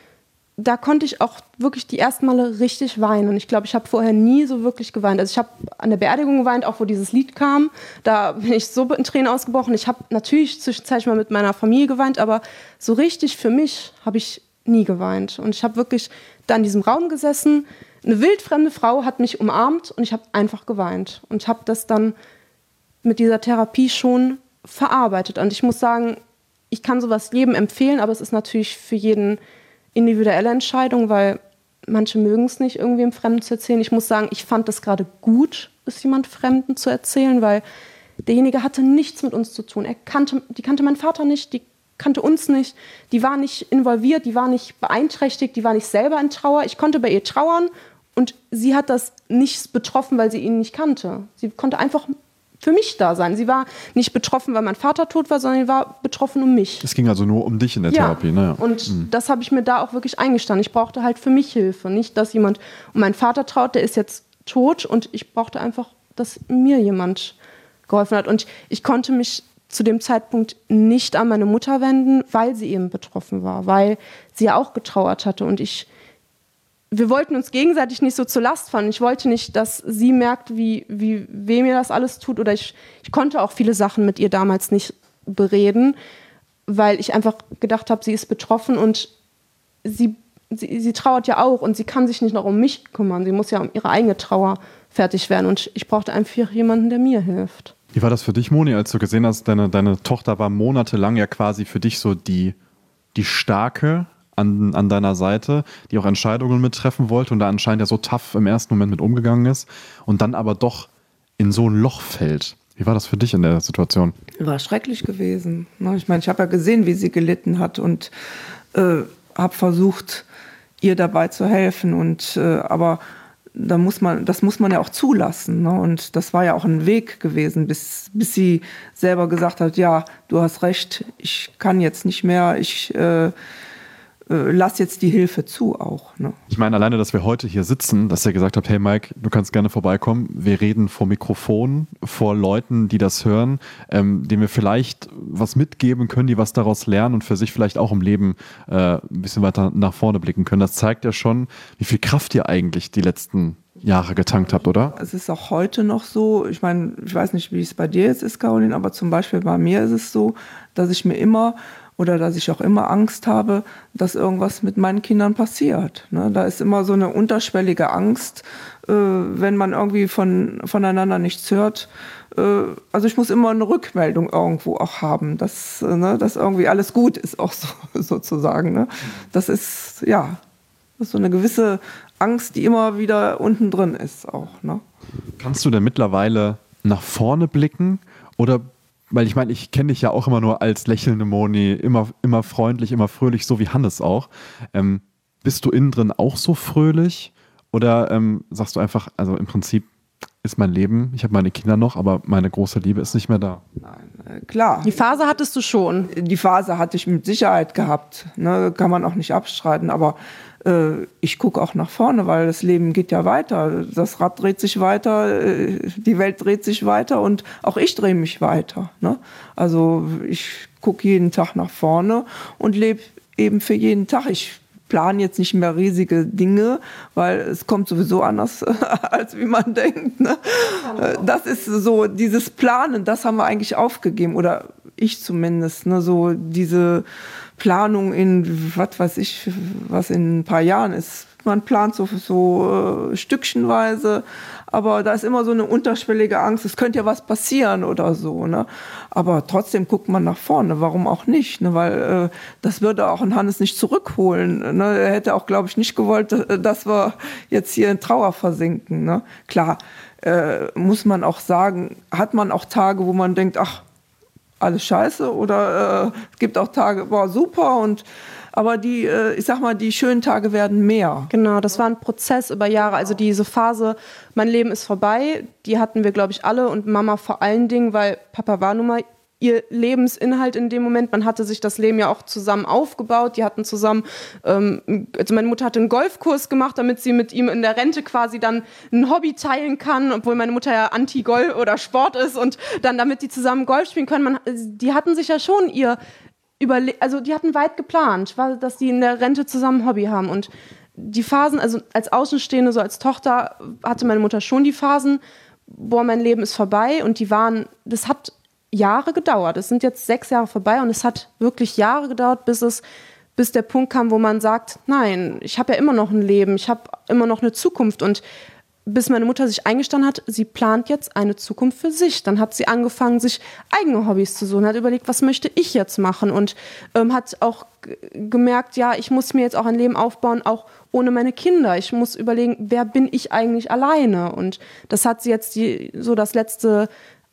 da konnte ich auch wirklich die ersten Male richtig weinen. Und ich glaube, ich habe vorher nie so wirklich geweint. Also ich habe an der Beerdigung geweint, auch wo dieses Lied kam. Da bin ich so in Tränen ausgebrochen. Ich habe natürlich zwischenzeitlich mal mit meiner Familie geweint, aber so richtig für mich habe ich nie geweint. Und ich habe wirklich da in diesem Raum gesessen. Eine wildfremde Frau hat mich umarmt und ich habe einfach geweint. Und habe das dann mit dieser Therapie schon verarbeitet. Und ich muss sagen, ich kann sowas jedem empfehlen, aber es ist natürlich für jeden individuelle Entscheidung, weil manche mögen es nicht, irgendwie im Fremden zu erzählen. Ich muss sagen, ich fand das gerade gut, es jemand Fremden zu erzählen, weil derjenige hatte nichts mit uns zu tun. Er kannte, die kannte meinen Vater nicht, die kannte uns nicht, die war nicht involviert, die war nicht beeinträchtigt, die war nicht selber in Trauer. Ich konnte bei ihr trauern und sie hat das nicht betroffen, weil sie ihn nicht kannte. Sie konnte einfach für mich da sein. Sie war nicht betroffen, weil mein Vater tot war, sondern sie war betroffen um mich. Es ging also nur um dich in der ja. Therapie. Naja. Und mhm. das habe ich mir da auch wirklich eingestanden. Ich brauchte halt für mich Hilfe. Nicht, dass jemand um meinen Vater traut, der ist jetzt tot und ich brauchte einfach, dass mir jemand geholfen hat. Und ich konnte mich zu dem Zeitpunkt nicht an meine Mutter wenden, weil sie eben betroffen war, weil sie ja auch getrauert hatte und ich wir wollten uns gegenseitig nicht so zur Last fallen. Ich wollte nicht, dass sie merkt, wie, wie weh mir das alles tut. Oder ich, ich konnte auch viele Sachen mit ihr damals nicht bereden, weil ich einfach gedacht habe, sie ist betroffen und sie, sie, sie trauert ja auch und sie kann sich nicht noch um mich kümmern. Sie muss ja um ihre eigene Trauer fertig werden. Und ich brauchte einfach jemanden, der mir hilft. Wie war das für dich, Moni, als du gesehen hast, deine, deine Tochter war monatelang ja quasi für dich so die, die starke An, an deiner Seite, die auch Entscheidungen mittreffen wollte und da anscheinend ja so tough im ersten Moment mit umgegangen ist und dann aber doch in so ein Loch fällt. Wie war das für dich in der Situation? War schrecklich gewesen. Ich meine, ich habe ja gesehen, wie sie gelitten hat und äh, habe versucht, ihr dabei zu helfen. Und, äh, aber da muss man, das muss man ja auch zulassen. Ne? Und das war ja auch ein Weg gewesen, bis, bis sie selber gesagt hat, ja, du hast recht, ich kann jetzt nicht mehr, ich äh, lass jetzt die Hilfe zu auch. Ne? Ich meine, alleine, dass wir heute hier sitzen, dass ihr gesagt habt, hey Mike, du kannst gerne vorbeikommen. Wir reden vor Mikrofon, vor Leuten, die das hören, ähm, denen wir vielleicht was mitgeben können, die was daraus lernen und für sich vielleicht auch im Leben äh, ein bisschen weiter nach vorne blicken können. Das zeigt ja schon, wie viel Kraft ihr eigentlich die letzten Jahre getankt habt, oder? Es ist auch heute noch so, ich meine, ich weiß nicht, wie es bei dir jetzt ist, Caroline, aber zum Beispiel bei mir ist es so, dass ich mir immer oder dass ich auch immer Angst habe, dass irgendwas mit meinen Kindern passiert. Ne? Da ist immer so eine unterschwellige Angst, äh, wenn man irgendwie von, voneinander nichts hört. Äh, also ich muss immer eine Rückmeldung irgendwo auch haben, dass, äh, ne, dass irgendwie alles gut ist, auch so, sozusagen. Ne? Das ist, ja, das ist so eine gewisse Angst, die immer wieder unten drin ist auch. Ne? Kannst du denn mittlerweile nach vorne blicken oder weil ich meine, ich kenne dich ja auch immer nur als lächelnde Moni, immer, immer freundlich, immer fröhlich, so wie Hannes auch. Ähm, bist du innen drin auch so fröhlich? Oder ähm, sagst du einfach, also im Prinzip ist mein Leben, ich habe meine Kinder noch, aber meine große Liebe ist nicht mehr da? Nein, äh, klar. Die Phase hattest du schon. Die Phase hatte ich mit Sicherheit gehabt, ne? Kann man auch nicht abstreiten, aber äh, ich gucke auch nach vorne, weil das Leben geht ja weiter. Das Rad dreht sich weiter, äh, die Welt dreht sich weiter und auch ich drehe mich weiter. Ne? Also ich gucke jeden Tag nach vorne und lebe eben für jeden Tag. Ich plane jetzt nicht mehr riesige Dinge, weil es kommt sowieso anders, als wie man denkt. Ne? Das ist so, dieses Planen, das haben wir eigentlich aufgegeben. Oder ich zumindest, ne, so diese Planung in, was weiß ich, was in ein paar Jahren ist. Man plant so, so äh, stückchenweise, aber da ist immer so eine unterschwellige Angst, es könnte ja was passieren oder so. Ne? Aber trotzdem guckt man nach vorne, warum auch nicht? Ne? Weil äh, das würde auch ein Hannes nicht zurückholen. Ne? Er hätte auch, glaube ich, nicht gewollt, dass wir jetzt hier in Trauer versinken. Ne? Klar, äh, muss man auch sagen, hat man auch Tage, wo man denkt, ach, alles scheiße, oder äh, es gibt auch Tage, boah, super, und aber die, äh, ich sag mal, die schönen Tage werden mehr. Genau, das war ein Prozess über Jahre. Also diese Phase, mein Leben ist vorbei, die hatten wir, glaube ich, alle, und Mama vor allen Dingen, weil Papa war nun mal ihr Lebensinhalt in dem Moment. Man hatte sich das Leben ja auch zusammen aufgebaut. Die hatten zusammen, ähm, also meine Mutter hatte einen Golfkurs gemacht, damit sie mit ihm in der Rente quasi dann ein Hobby teilen kann, obwohl meine Mutter ja Anti-Golf oder Sport ist, und dann damit die zusammen Golf spielen können. Man, die hatten sich ja schon ihr Überle- also die hatten weit geplant, dass die in der Rente zusammen ein Hobby haben. Und die Phasen, also als Außenstehende, so als Tochter, hatte meine Mutter schon die Phasen, boah, mein Leben ist vorbei. Und die waren, das hat Jahre gedauert. Es sind jetzt sechs Jahre vorbei, und es hat wirklich Jahre gedauert, bis es, bis der Punkt kam, wo man sagt, nein, ich habe ja immer noch ein Leben, ich habe immer noch eine Zukunft. Und bis meine Mutter sich eingestanden hat, sie plant jetzt eine Zukunft für sich. Dann hat sie angefangen, sich eigene Hobbys zu suchen, hat überlegt, was möchte ich jetzt machen, und ähm, hat auch g- gemerkt, ja, ich muss mir jetzt auch ein Leben aufbauen, auch ohne meine Kinder. Ich muss überlegen, wer bin ich eigentlich alleine? Und das hat sie jetzt die, so das letzte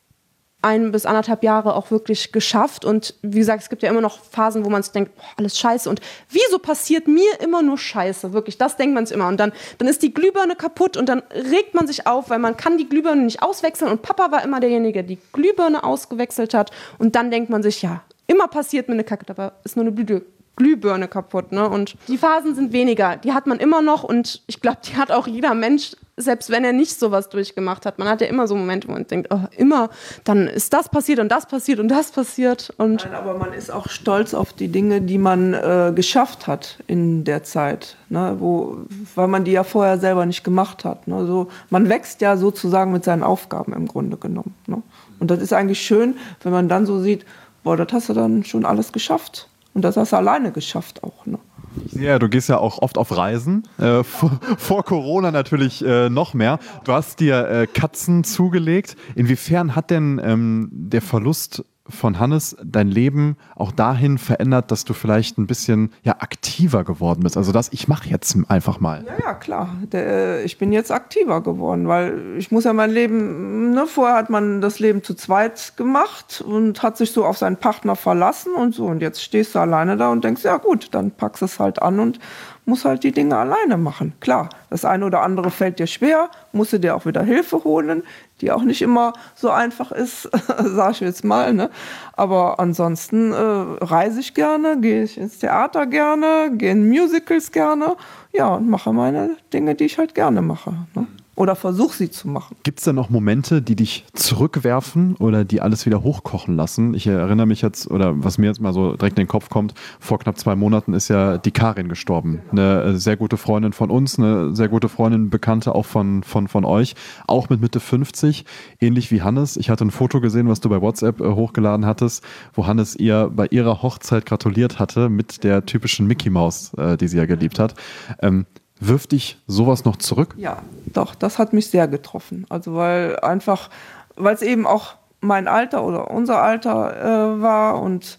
ein bis anderthalb Jahre auch wirklich geschafft. Und wie gesagt, es gibt ja immer noch Phasen, wo man sich denkt, boah, alles scheiße, und wieso passiert mir immer nur Scheiße? Wirklich, das denkt man sich immer. Und dann, dann ist die Glühbirne kaputt, und dann regt man sich auf, weil man kann die Glühbirne nicht auswechseln, und Papa war immer derjenige, der die Glühbirne ausgewechselt hat, und dann denkt man sich, ja, immer passiert mir eine Kacke, dabei ist nur eine Glüh- Glühbirne kaputt. Ne? Und die Phasen sind weniger, die hat man immer noch, und ich glaube, die hat auch jeder Mensch, selbst wenn er nicht sowas durchgemacht hat. Man hat ja immer so Momente, wo man denkt, oh, immer, dann ist das passiert und das passiert und das passiert. Und Nein, aber man ist auch stolz auf die Dinge, die man äh, geschafft hat in der Zeit, ne? Wo, weil man die ja vorher selber nicht gemacht hat. Ne? So, man wächst ja sozusagen mit seinen Aufgaben im Grunde genommen. Ne? Und das ist eigentlich schön, wenn man dann so sieht, boah, das hast du dann schon alles geschafft. Und das hast du alleine geschafft auch. Ne? Ja, du gehst ja auch oft auf Reisen, äh, vor, vor Corona natürlich äh, noch mehr. Du hast dir äh, Katzen zugelegt. Inwiefern hat denn ähm, der Verlust von Hannes dein Leben auch dahin verändert, dass du vielleicht ein bisschen ja, aktiver geworden bist? Also das, ich mache jetzt einfach mal. Ja, ja, klar. Der, ich bin jetzt aktiver geworden, weil ich muss ja mein Leben, ne, vorher hat man das Leben zu zweit gemacht und hat sich so auf seinen Partner verlassen und so. Und jetzt stehst du alleine da und denkst, ja gut, dann packst du es halt an und musst halt die Dinge alleine machen. Klar, das eine oder andere fällt dir schwer, musst du dir auch wieder Hilfe holen, die auch nicht immer so einfach ist, sag ich jetzt mal. Ne? Aber ansonsten äh, reise ich gerne, gehe ich ins Theater gerne, gehe in Musicals gerne, ja, und mache meine Dinge, die ich halt gerne mache. Ne? Oder versuche sie zu machen. Gibt es da noch Momente, die dich zurückwerfen oder die alles wieder hochkochen lassen? Ich erinnere mich jetzt, oder was mir jetzt mal so direkt in den Kopf kommt, vor knapp zwei Monaten ist ja die Karin gestorben. Eine sehr gute Freundin von uns, eine sehr gute Freundin, Bekannte auch von, von, von euch, auch mit Mitte fünfzig, ähnlich wie Hannes. Ich hatte ein Foto gesehen, was du bei WhatsApp äh, hochgeladen hattest, wo Hannes ihr bei ihrer Hochzeit gratuliert hatte mit der typischen Mickey Maus, äh, die sie ja geliebt hat. Ähm, Wirft dich sowas noch zurück? Ja, doch, das hat mich sehr getroffen. Also weil einfach, weil es eben auch mein Alter oder unser Alter äh, war und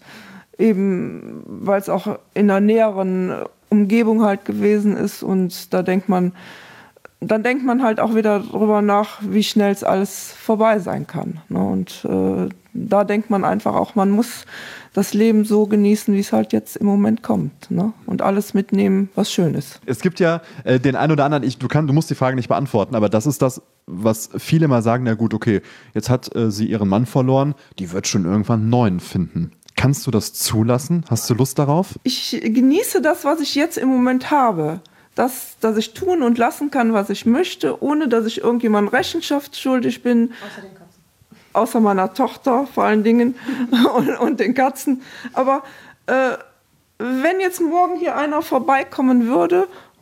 eben, weil es auch in einer näheren Umgebung halt gewesen ist, und da denkt man, dann denkt man halt auch wieder drüber nach, wie schnell es alles vorbei sein kann. Ne? Und äh, da denkt man einfach auch, man muss das Leben so genießen, wie es halt jetzt im Moment kommt. Ne? Und alles mitnehmen, was schön ist. Es gibt ja äh, den einen oder anderen, ich, du, kann, du musst die Frage nicht beantworten, aber das ist das, was viele mal sagen, na gut, okay, jetzt hat äh, sie ihren Mann verloren, die wird schon irgendwann einen neuen finden. Kannst du das zulassen? Hast du Lust darauf? Ich genieße das, was ich jetzt im Moment habe. Das, dass ich tun und lassen kann, was ich möchte, ohne dass ich irgendjemandem Rechenschaft schuldig bin. außer den Katzen. Außer meiner Tochter vor allen Dingen und, und den Katzen. Aber äh, wenn jetzt morgen hier einer vorbeikommen würde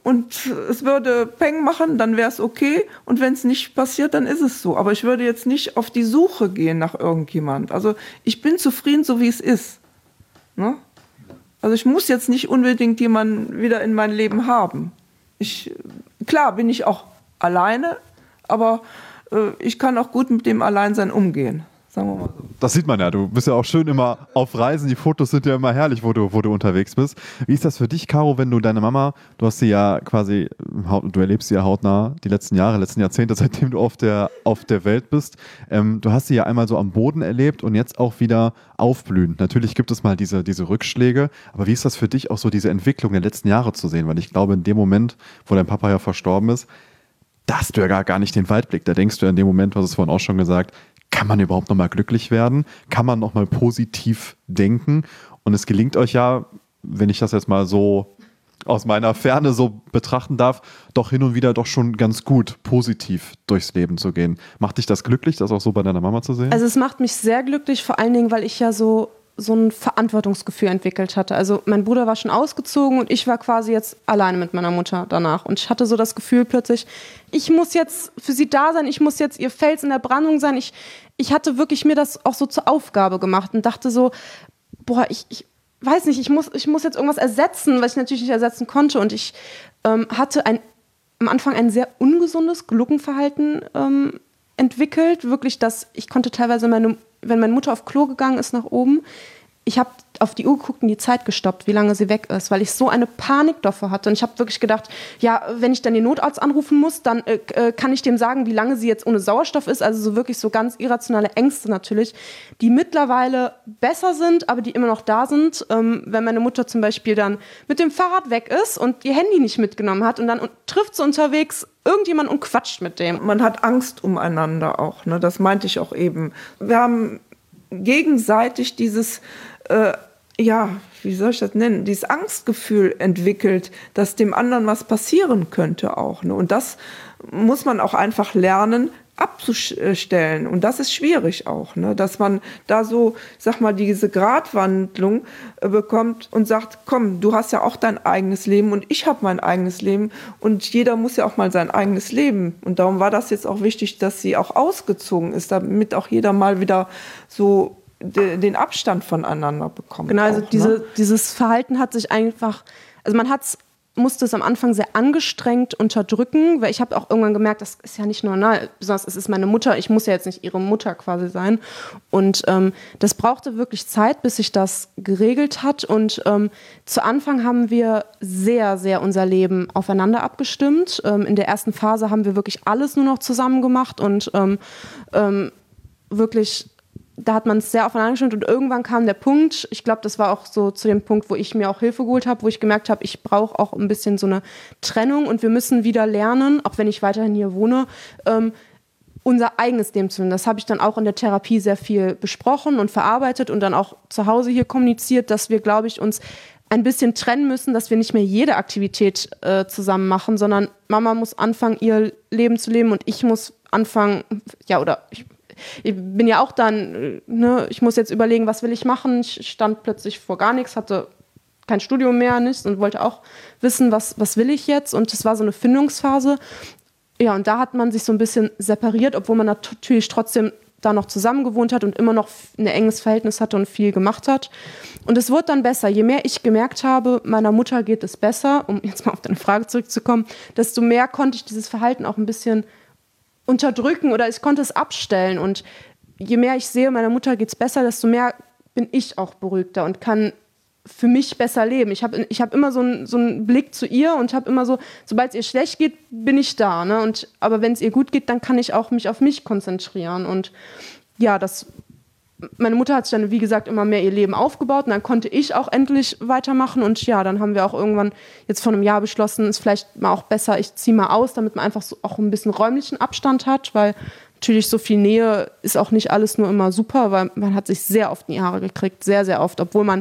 und es würde Peng machen, dann wäre es okay. Und wenn es nicht passiert, dann ist es so. Aber ich würde jetzt nicht auf die Suche gehen nach irgendjemand. Also ich bin zufrieden, so wie es ist. Ne? Also ich muss jetzt nicht unbedingt jemanden wieder in mein Leben haben. Ich, klar bin ich auch alleine, aber äh, ich kann auch gut mit dem Alleinsein umgehen. Sagen wir mal so. Das sieht man ja, du bist ja auch schön immer auf Reisen, die Fotos sind ja immer herrlich, wo du, wo du unterwegs bist. Wie ist das für dich, Caro, wenn du deine Mama, du hast sie ja quasi, du erlebst sie ja hautnah die letzten Jahre, letzten Jahrzehnte, seitdem du auf der, auf der Welt bist. Ähm, du hast sie ja einmal so am Boden erlebt und jetzt auch wieder aufblühen. Natürlich gibt es mal diese, diese Rückschläge, aber wie ist das für dich auch so, diese Entwicklung der letzten Jahre zu sehen? Weil ich glaube, in dem Moment, wo dein Papa ja verstorben ist, da hast du ja gar, gar nicht den Weitblick. Da denkst du ja in dem Moment, du hast es vorhin auch schon gesagt, kann man überhaupt nochmal glücklich werden? Kann man nochmal positiv denken? Und es gelingt euch ja, wenn ich das jetzt mal so aus meiner Ferne so betrachten darf, doch hin und wieder doch schon ganz gut positiv durchs Leben zu gehen. Macht dich das glücklich, das auch so bei deiner Mama zu sehen? Also es macht mich sehr glücklich, vor allen Dingen, weil ich ja so so ein Verantwortungsgefühl entwickelt hatte. Also mein Bruder war schon ausgezogen und ich war quasi jetzt alleine mit meiner Mutter danach. Und ich hatte so das Gefühl plötzlich, ich muss jetzt für sie da sein, ich muss jetzt ihr Fels in der Brandung sein. Ich, ich hatte wirklich mir das auch so zur Aufgabe gemacht und dachte so, boah, ich, ich weiß nicht, ich muss, ich muss jetzt irgendwas ersetzen, was ich natürlich nicht ersetzen konnte. Und ich ähm, hatte ein, am Anfang ein sehr ungesundes Gluckenverhalten ähm, entwickelt. Wirklich, dass ich konnte teilweise meine wenn meine Mutter auf Klo gegangen ist nach oben, ich habe auf die Uhr geguckt und die Zeit gestoppt, wie lange sie weg ist, weil ich so eine Panik davor hatte. Und ich habe wirklich gedacht, ja, wenn ich dann den Notarzt anrufen muss, dann äh, kann ich dem sagen, wie lange sie jetzt ohne Sauerstoff ist. Also so wirklich so ganz irrationale Ängste natürlich, die mittlerweile besser sind, aber die immer noch da sind. Ähm, wenn meine Mutter zum Beispiel dann mit dem Fahrrad weg ist und ihr Handy nicht mitgenommen hat und dann und trifft sie unterwegs irgendjemand und quatscht mit dem. Man hat Angst umeinander auch, ne? Das meinte ich auch eben. Wir haben gegenseitig dieses, äh, ja, wie soll ich das nennen, dieses Angstgefühl entwickelt, dass dem anderen was passieren könnte auch. Ne? Und das muss man auch einfach lernen, abzustellen. Und das ist schwierig auch, ne? Dass man da so, sag mal, diese Gratwanderung äh, bekommt und sagt, komm, du hast ja auch dein eigenes Leben und ich habe mein eigenes Leben und jeder muss ja auch mal sein eigenes Leben. Und darum war das jetzt auch wichtig, dass sie auch ausgezogen ist, damit auch jeder mal wieder so de, den Abstand voneinander bekommt. Genau, also auch, diese, ne? dieses Verhalten hat sich einfach, also man hat's musste es am Anfang sehr angestrengt unterdrücken, weil ich habe auch irgendwann gemerkt, das ist ja nicht normal, besonders es ist meine Mutter, ich muss ja jetzt nicht ihre Mutter quasi sein und ähm, das brauchte wirklich Zeit, bis sich das geregelt hat und ähm, zu Anfang haben wir sehr, sehr unser Leben aufeinander abgestimmt. Ähm, in der ersten Phase haben wir wirklich alles nur noch zusammen gemacht und ähm, ähm, wirklich da hat man es sehr aufeinander gestimmt und irgendwann kam der Punkt, ich glaube, das war auch so zu dem Punkt, wo ich mir auch Hilfe geholt habe, wo ich gemerkt habe, ich brauche auch ein bisschen so eine Trennung und wir müssen wieder lernen, auch wenn ich weiterhin hier wohne, ähm, unser eigenes Leben zu finden. Das habe ich dann auch in der Therapie sehr viel besprochen und verarbeitet und dann auch zu Hause hier kommuniziert, dass wir, glaube ich, uns ein bisschen trennen müssen, dass wir nicht mehr jede Aktivität äh, zusammen machen, sondern Mama muss anfangen, ihr Leben zu leben und ich muss anfangen, ja, oder ich Ich bin ja auch dann, ne, ich muss jetzt überlegen, was will ich machen. Ich stand plötzlich vor gar nichts, hatte kein Studium mehr, nichts und wollte auch wissen, was, was will ich jetzt. Und es war so eine Findungsphase. Ja, und da hat man sich so ein bisschen separiert, obwohl man natürlich trotzdem da noch zusammen gewohnt hat und immer noch ein enges Verhältnis hatte und viel gemacht hat. Und es wurde dann besser. Je mehr ich gemerkt habe, meiner Mutter geht es besser, um jetzt mal auf deine Frage zurückzukommen, desto mehr konnte ich dieses Verhalten auch ein bisschen unterdrücken oder ich konnte es abstellen und je mehr ich sehe, meiner Mutter geht es besser, desto mehr bin ich auch beruhigter und kann für mich besser leben. Ich habe ich hab immer so einen so einen Blick zu ihr und habe immer so, sobald es ihr schlecht geht, bin ich da. Ne? Und, aber wenn es ihr gut geht, dann kann ich auch mich auf mich konzentrieren und ja, das meine Mutter hat sich dann, wie gesagt, immer mehr ihr Leben aufgebaut und dann konnte ich auch endlich weitermachen und ja, dann haben wir auch irgendwann jetzt vor einem Jahr beschlossen, ist vielleicht mal auch besser, ich ziehe mal aus, damit man einfach so auch ein bisschen räumlichen Abstand hat, weil natürlich so viel Nähe ist auch nicht alles nur immer super, weil man hat sich sehr oft in die Haare gekriegt, sehr, sehr oft, obwohl man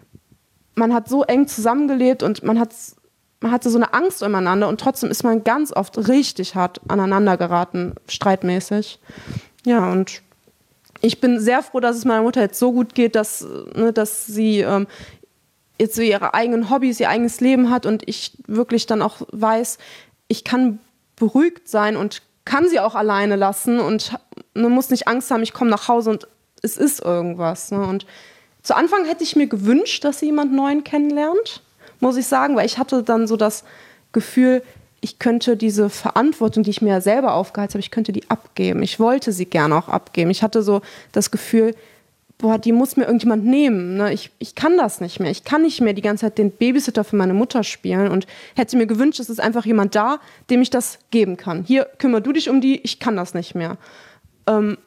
man hat so eng zusammengelebt und man hat man hatte so eine Angst umeinander und trotzdem ist man ganz oft richtig hart aneinander geraten, streitmäßig. Ja, und ich bin sehr froh, dass es meiner Mutter jetzt so gut geht, dass, ne, dass sie ähm, jetzt so ihre eigenen Hobbys, ihr eigenes Leben hat und ich wirklich dann auch weiß, ich kann beruhigt sein und kann sie auch alleine lassen und man muss nicht Angst haben, ich komme nach Hause und es ist irgendwas. Ne? Und zu Anfang hätte ich mir gewünscht, dass sie jemand Neuen kennenlernt, muss ich sagen, weil ich hatte dann so das Gefühl, ich könnte diese Verantwortung, die ich mir ja selber aufgeheizt habe, ich könnte die abgeben. Ich wollte sie gerne auch abgeben. Ich hatte so das Gefühl, boah, die muss mir irgendjemand nehmen. Ne? Ich, ich kann das nicht mehr. Ich kann nicht mehr die ganze Zeit den Babysitter für meine Mutter spielen und hätte mir gewünscht, es ist einfach jemand da, dem ich das geben kann. Hier, kümmere du dich um die, ich kann das nicht mehr. Ähm,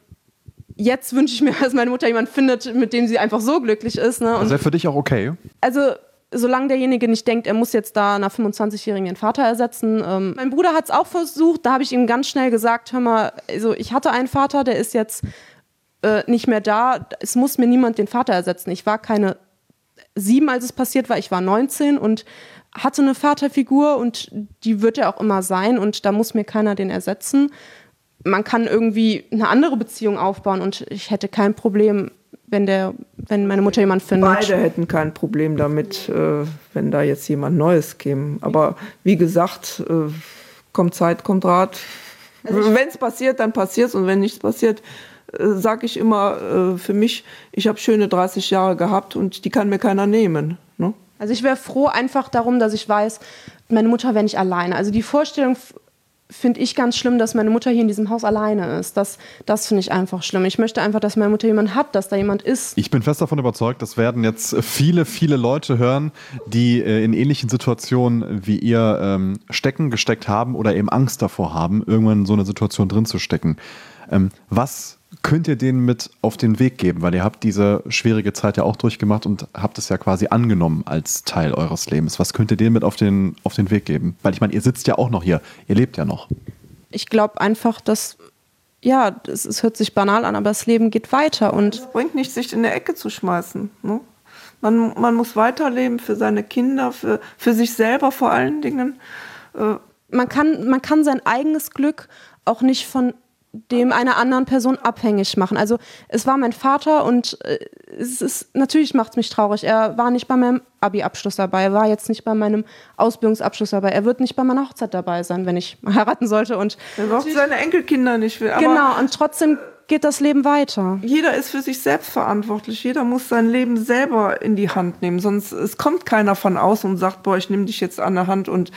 jetzt wünsche ich mir, dass meine Mutter jemand findet, mit dem sie einfach so glücklich ist. Ne? Und das wäre für dich auch okay? Also, solange derjenige nicht denkt, er muss jetzt da einer fünfundzwanzigjährigen den Vater ersetzen. Ähm, mein Bruder hat es auch versucht, da habe ich ihm ganz schnell gesagt, hör mal, also ich hatte einen Vater, der ist jetzt äh, nicht mehr da, es muss mir niemand den Vater ersetzen. Ich war keine sieben, als es passiert war, ich war neunzehn und hatte eine Vaterfigur und die wird ja auch immer sein und da muss mir keiner den ersetzen. Man kann irgendwie eine andere Beziehung aufbauen und ich hätte kein Problem, wenn der, wenn meine Mutter jemand findet. Beide hätten kein Problem damit, äh, wenn da jetzt jemand Neues käme. Aber wie gesagt, äh, kommt Zeit, kommt Rat. Also wenn es passiert, dann passiert es. Und wenn nichts passiert, äh, sage ich immer äh, für mich, ich habe schöne dreißig Jahre gehabt und die kann mir keiner nehmen. Ne? Also ich wäre froh einfach darum, dass ich weiß, meine Mutter wäre nicht alleine. Also die Vorstellung finde ich ganz schlimm, dass meine Mutter hier in diesem Haus alleine ist. Das, das finde ich einfach schlimm. Ich möchte einfach, dass meine Mutter jemanden hat, dass da jemand ist. Ich bin fest davon überzeugt, das werden jetzt viele, viele Leute hören, die äh, in ähnlichen Situationen wie ihr ähm, stecken, gesteckt haben oder eben Angst davor haben, irgendwann in so einer Situation drin zu stecken. Ähm, was könnt ihr denen mit auf den Weg geben? Weil ihr habt diese schwierige Zeit ja auch durchgemacht und habt es ja quasi angenommen als Teil eures Lebens. Was könnt ihr denen mit auf den, auf den Weg geben? Weil ich meine, ihr sitzt ja auch noch hier, ihr lebt ja noch. Ich glaube einfach, dass, ja, es, es hört sich banal an, aber das Leben geht weiter. Und es bringt nicht, sich in der Ecke zu schmeißen. Ne? Man, man muss weiterleben für seine Kinder, für, für sich selber vor allen Dingen. Äh, man kann, man kann sein eigenes Glück auch nicht von dem einer anderen Person abhängig machen. Also es war mein Vater und äh, es ist, natürlich macht es mich traurig. Er war nicht bei meinem Abi-Abschluss dabei, er war jetzt nicht bei meinem Ausbildungsabschluss dabei, er wird nicht bei meiner Hochzeit dabei sein, wenn ich heiraten sollte. Und er braucht seine Enkelkinder nicht. Aber genau, und trotzdem geht das Leben weiter. Jeder ist für sich selbst verantwortlich. Jeder muss sein Leben selber in die Hand nehmen. Sonst es kommt keiner von außen und sagt, boah, ich nehme dich jetzt an der Hand und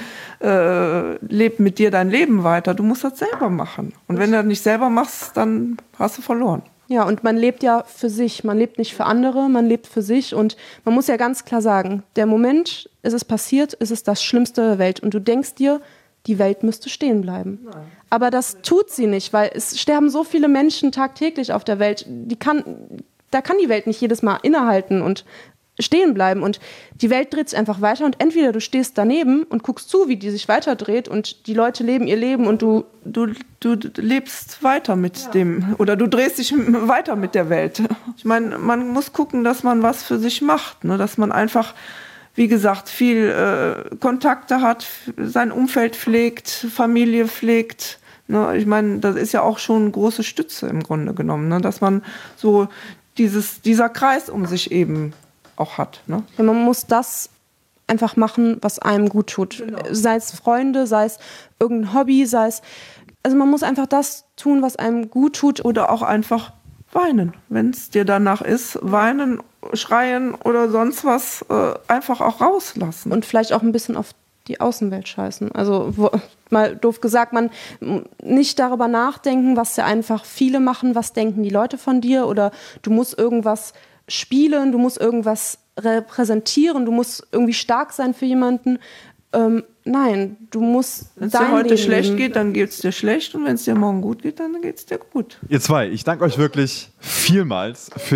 äh, lebe mit dir dein Leben weiter. Du musst das selber machen. Und wenn du das nicht selber machst, dann hast du verloren. Ja, und man lebt ja für sich. Man lebt nicht für andere, man lebt für sich. Und man muss ja ganz klar sagen, der Moment, ist es passiert, ist es das Schlimmste der Welt. Und du denkst dir, die Welt müsste stehen bleiben. Nein. Aber das tut sie nicht, weil es sterben so viele Menschen tagtäglich auf der Welt. Die kann, da kann die Welt nicht jedes Mal innehalten und stehen bleiben. Und die Welt dreht sich einfach weiter und entweder du stehst daneben und guckst zu, wie die sich weiterdreht und die Leute leben ihr Leben und du... Du, du, du lebst weiter mit ja. dem, oder du drehst dich weiter mit der Welt. Ich meine, man muss gucken, dass man was für sich macht, ne? Dass man einfach... wie gesagt, viel äh, Kontakte hat, sein Umfeld pflegt, Familie pflegt. Ne? Ich meine, das ist ja auch schon eine große Stütze im Grunde genommen, ne? Dass man so dieses, dieser Kreis um sich eben auch hat. Ne? Ja, man muss das einfach machen, was einem gut tut. Genau. Sei es Freunde, sei es irgendein Hobby, sei es... Also man muss einfach das tun, was einem gut tut. Oder auch einfach weinen, wenn es dir danach ist. Weinen, schreien oder sonst was, äh, einfach auch rauslassen. Und vielleicht auch ein bisschen auf die Außenwelt scheißen. Also wo, mal doof gesagt, man nicht darüber nachdenken, was ja einfach viele machen, was denken die Leute von dir oder du musst irgendwas spielen, du musst irgendwas repräsentieren, du musst irgendwie stark sein für jemanden. Ähm, nein, du musst Wenn es dir heute Leben schlecht leben. geht, dann geht es dir schlecht und wenn es dir morgen gut geht, dann geht es dir gut. Ihr zwei, ich danke euch wirklich vielmals für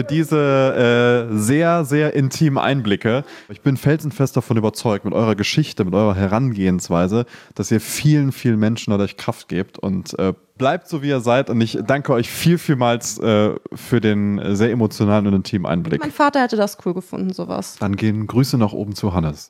diese äh, sehr, sehr intimen Einblicke. Ich bin felsenfest davon überzeugt, mit eurer Geschichte, mit eurer Herangehensweise, dass ihr vielen, vielen Menschen dadurch Kraft gebt und äh, bleibt so, wie ihr seid und ich danke euch viel, vielmals äh, für den sehr emotionalen und intimen Einblick. Mein Vater hätte das cool gefunden, sowas. Dann gehen Grüße nach oben zu Hannes.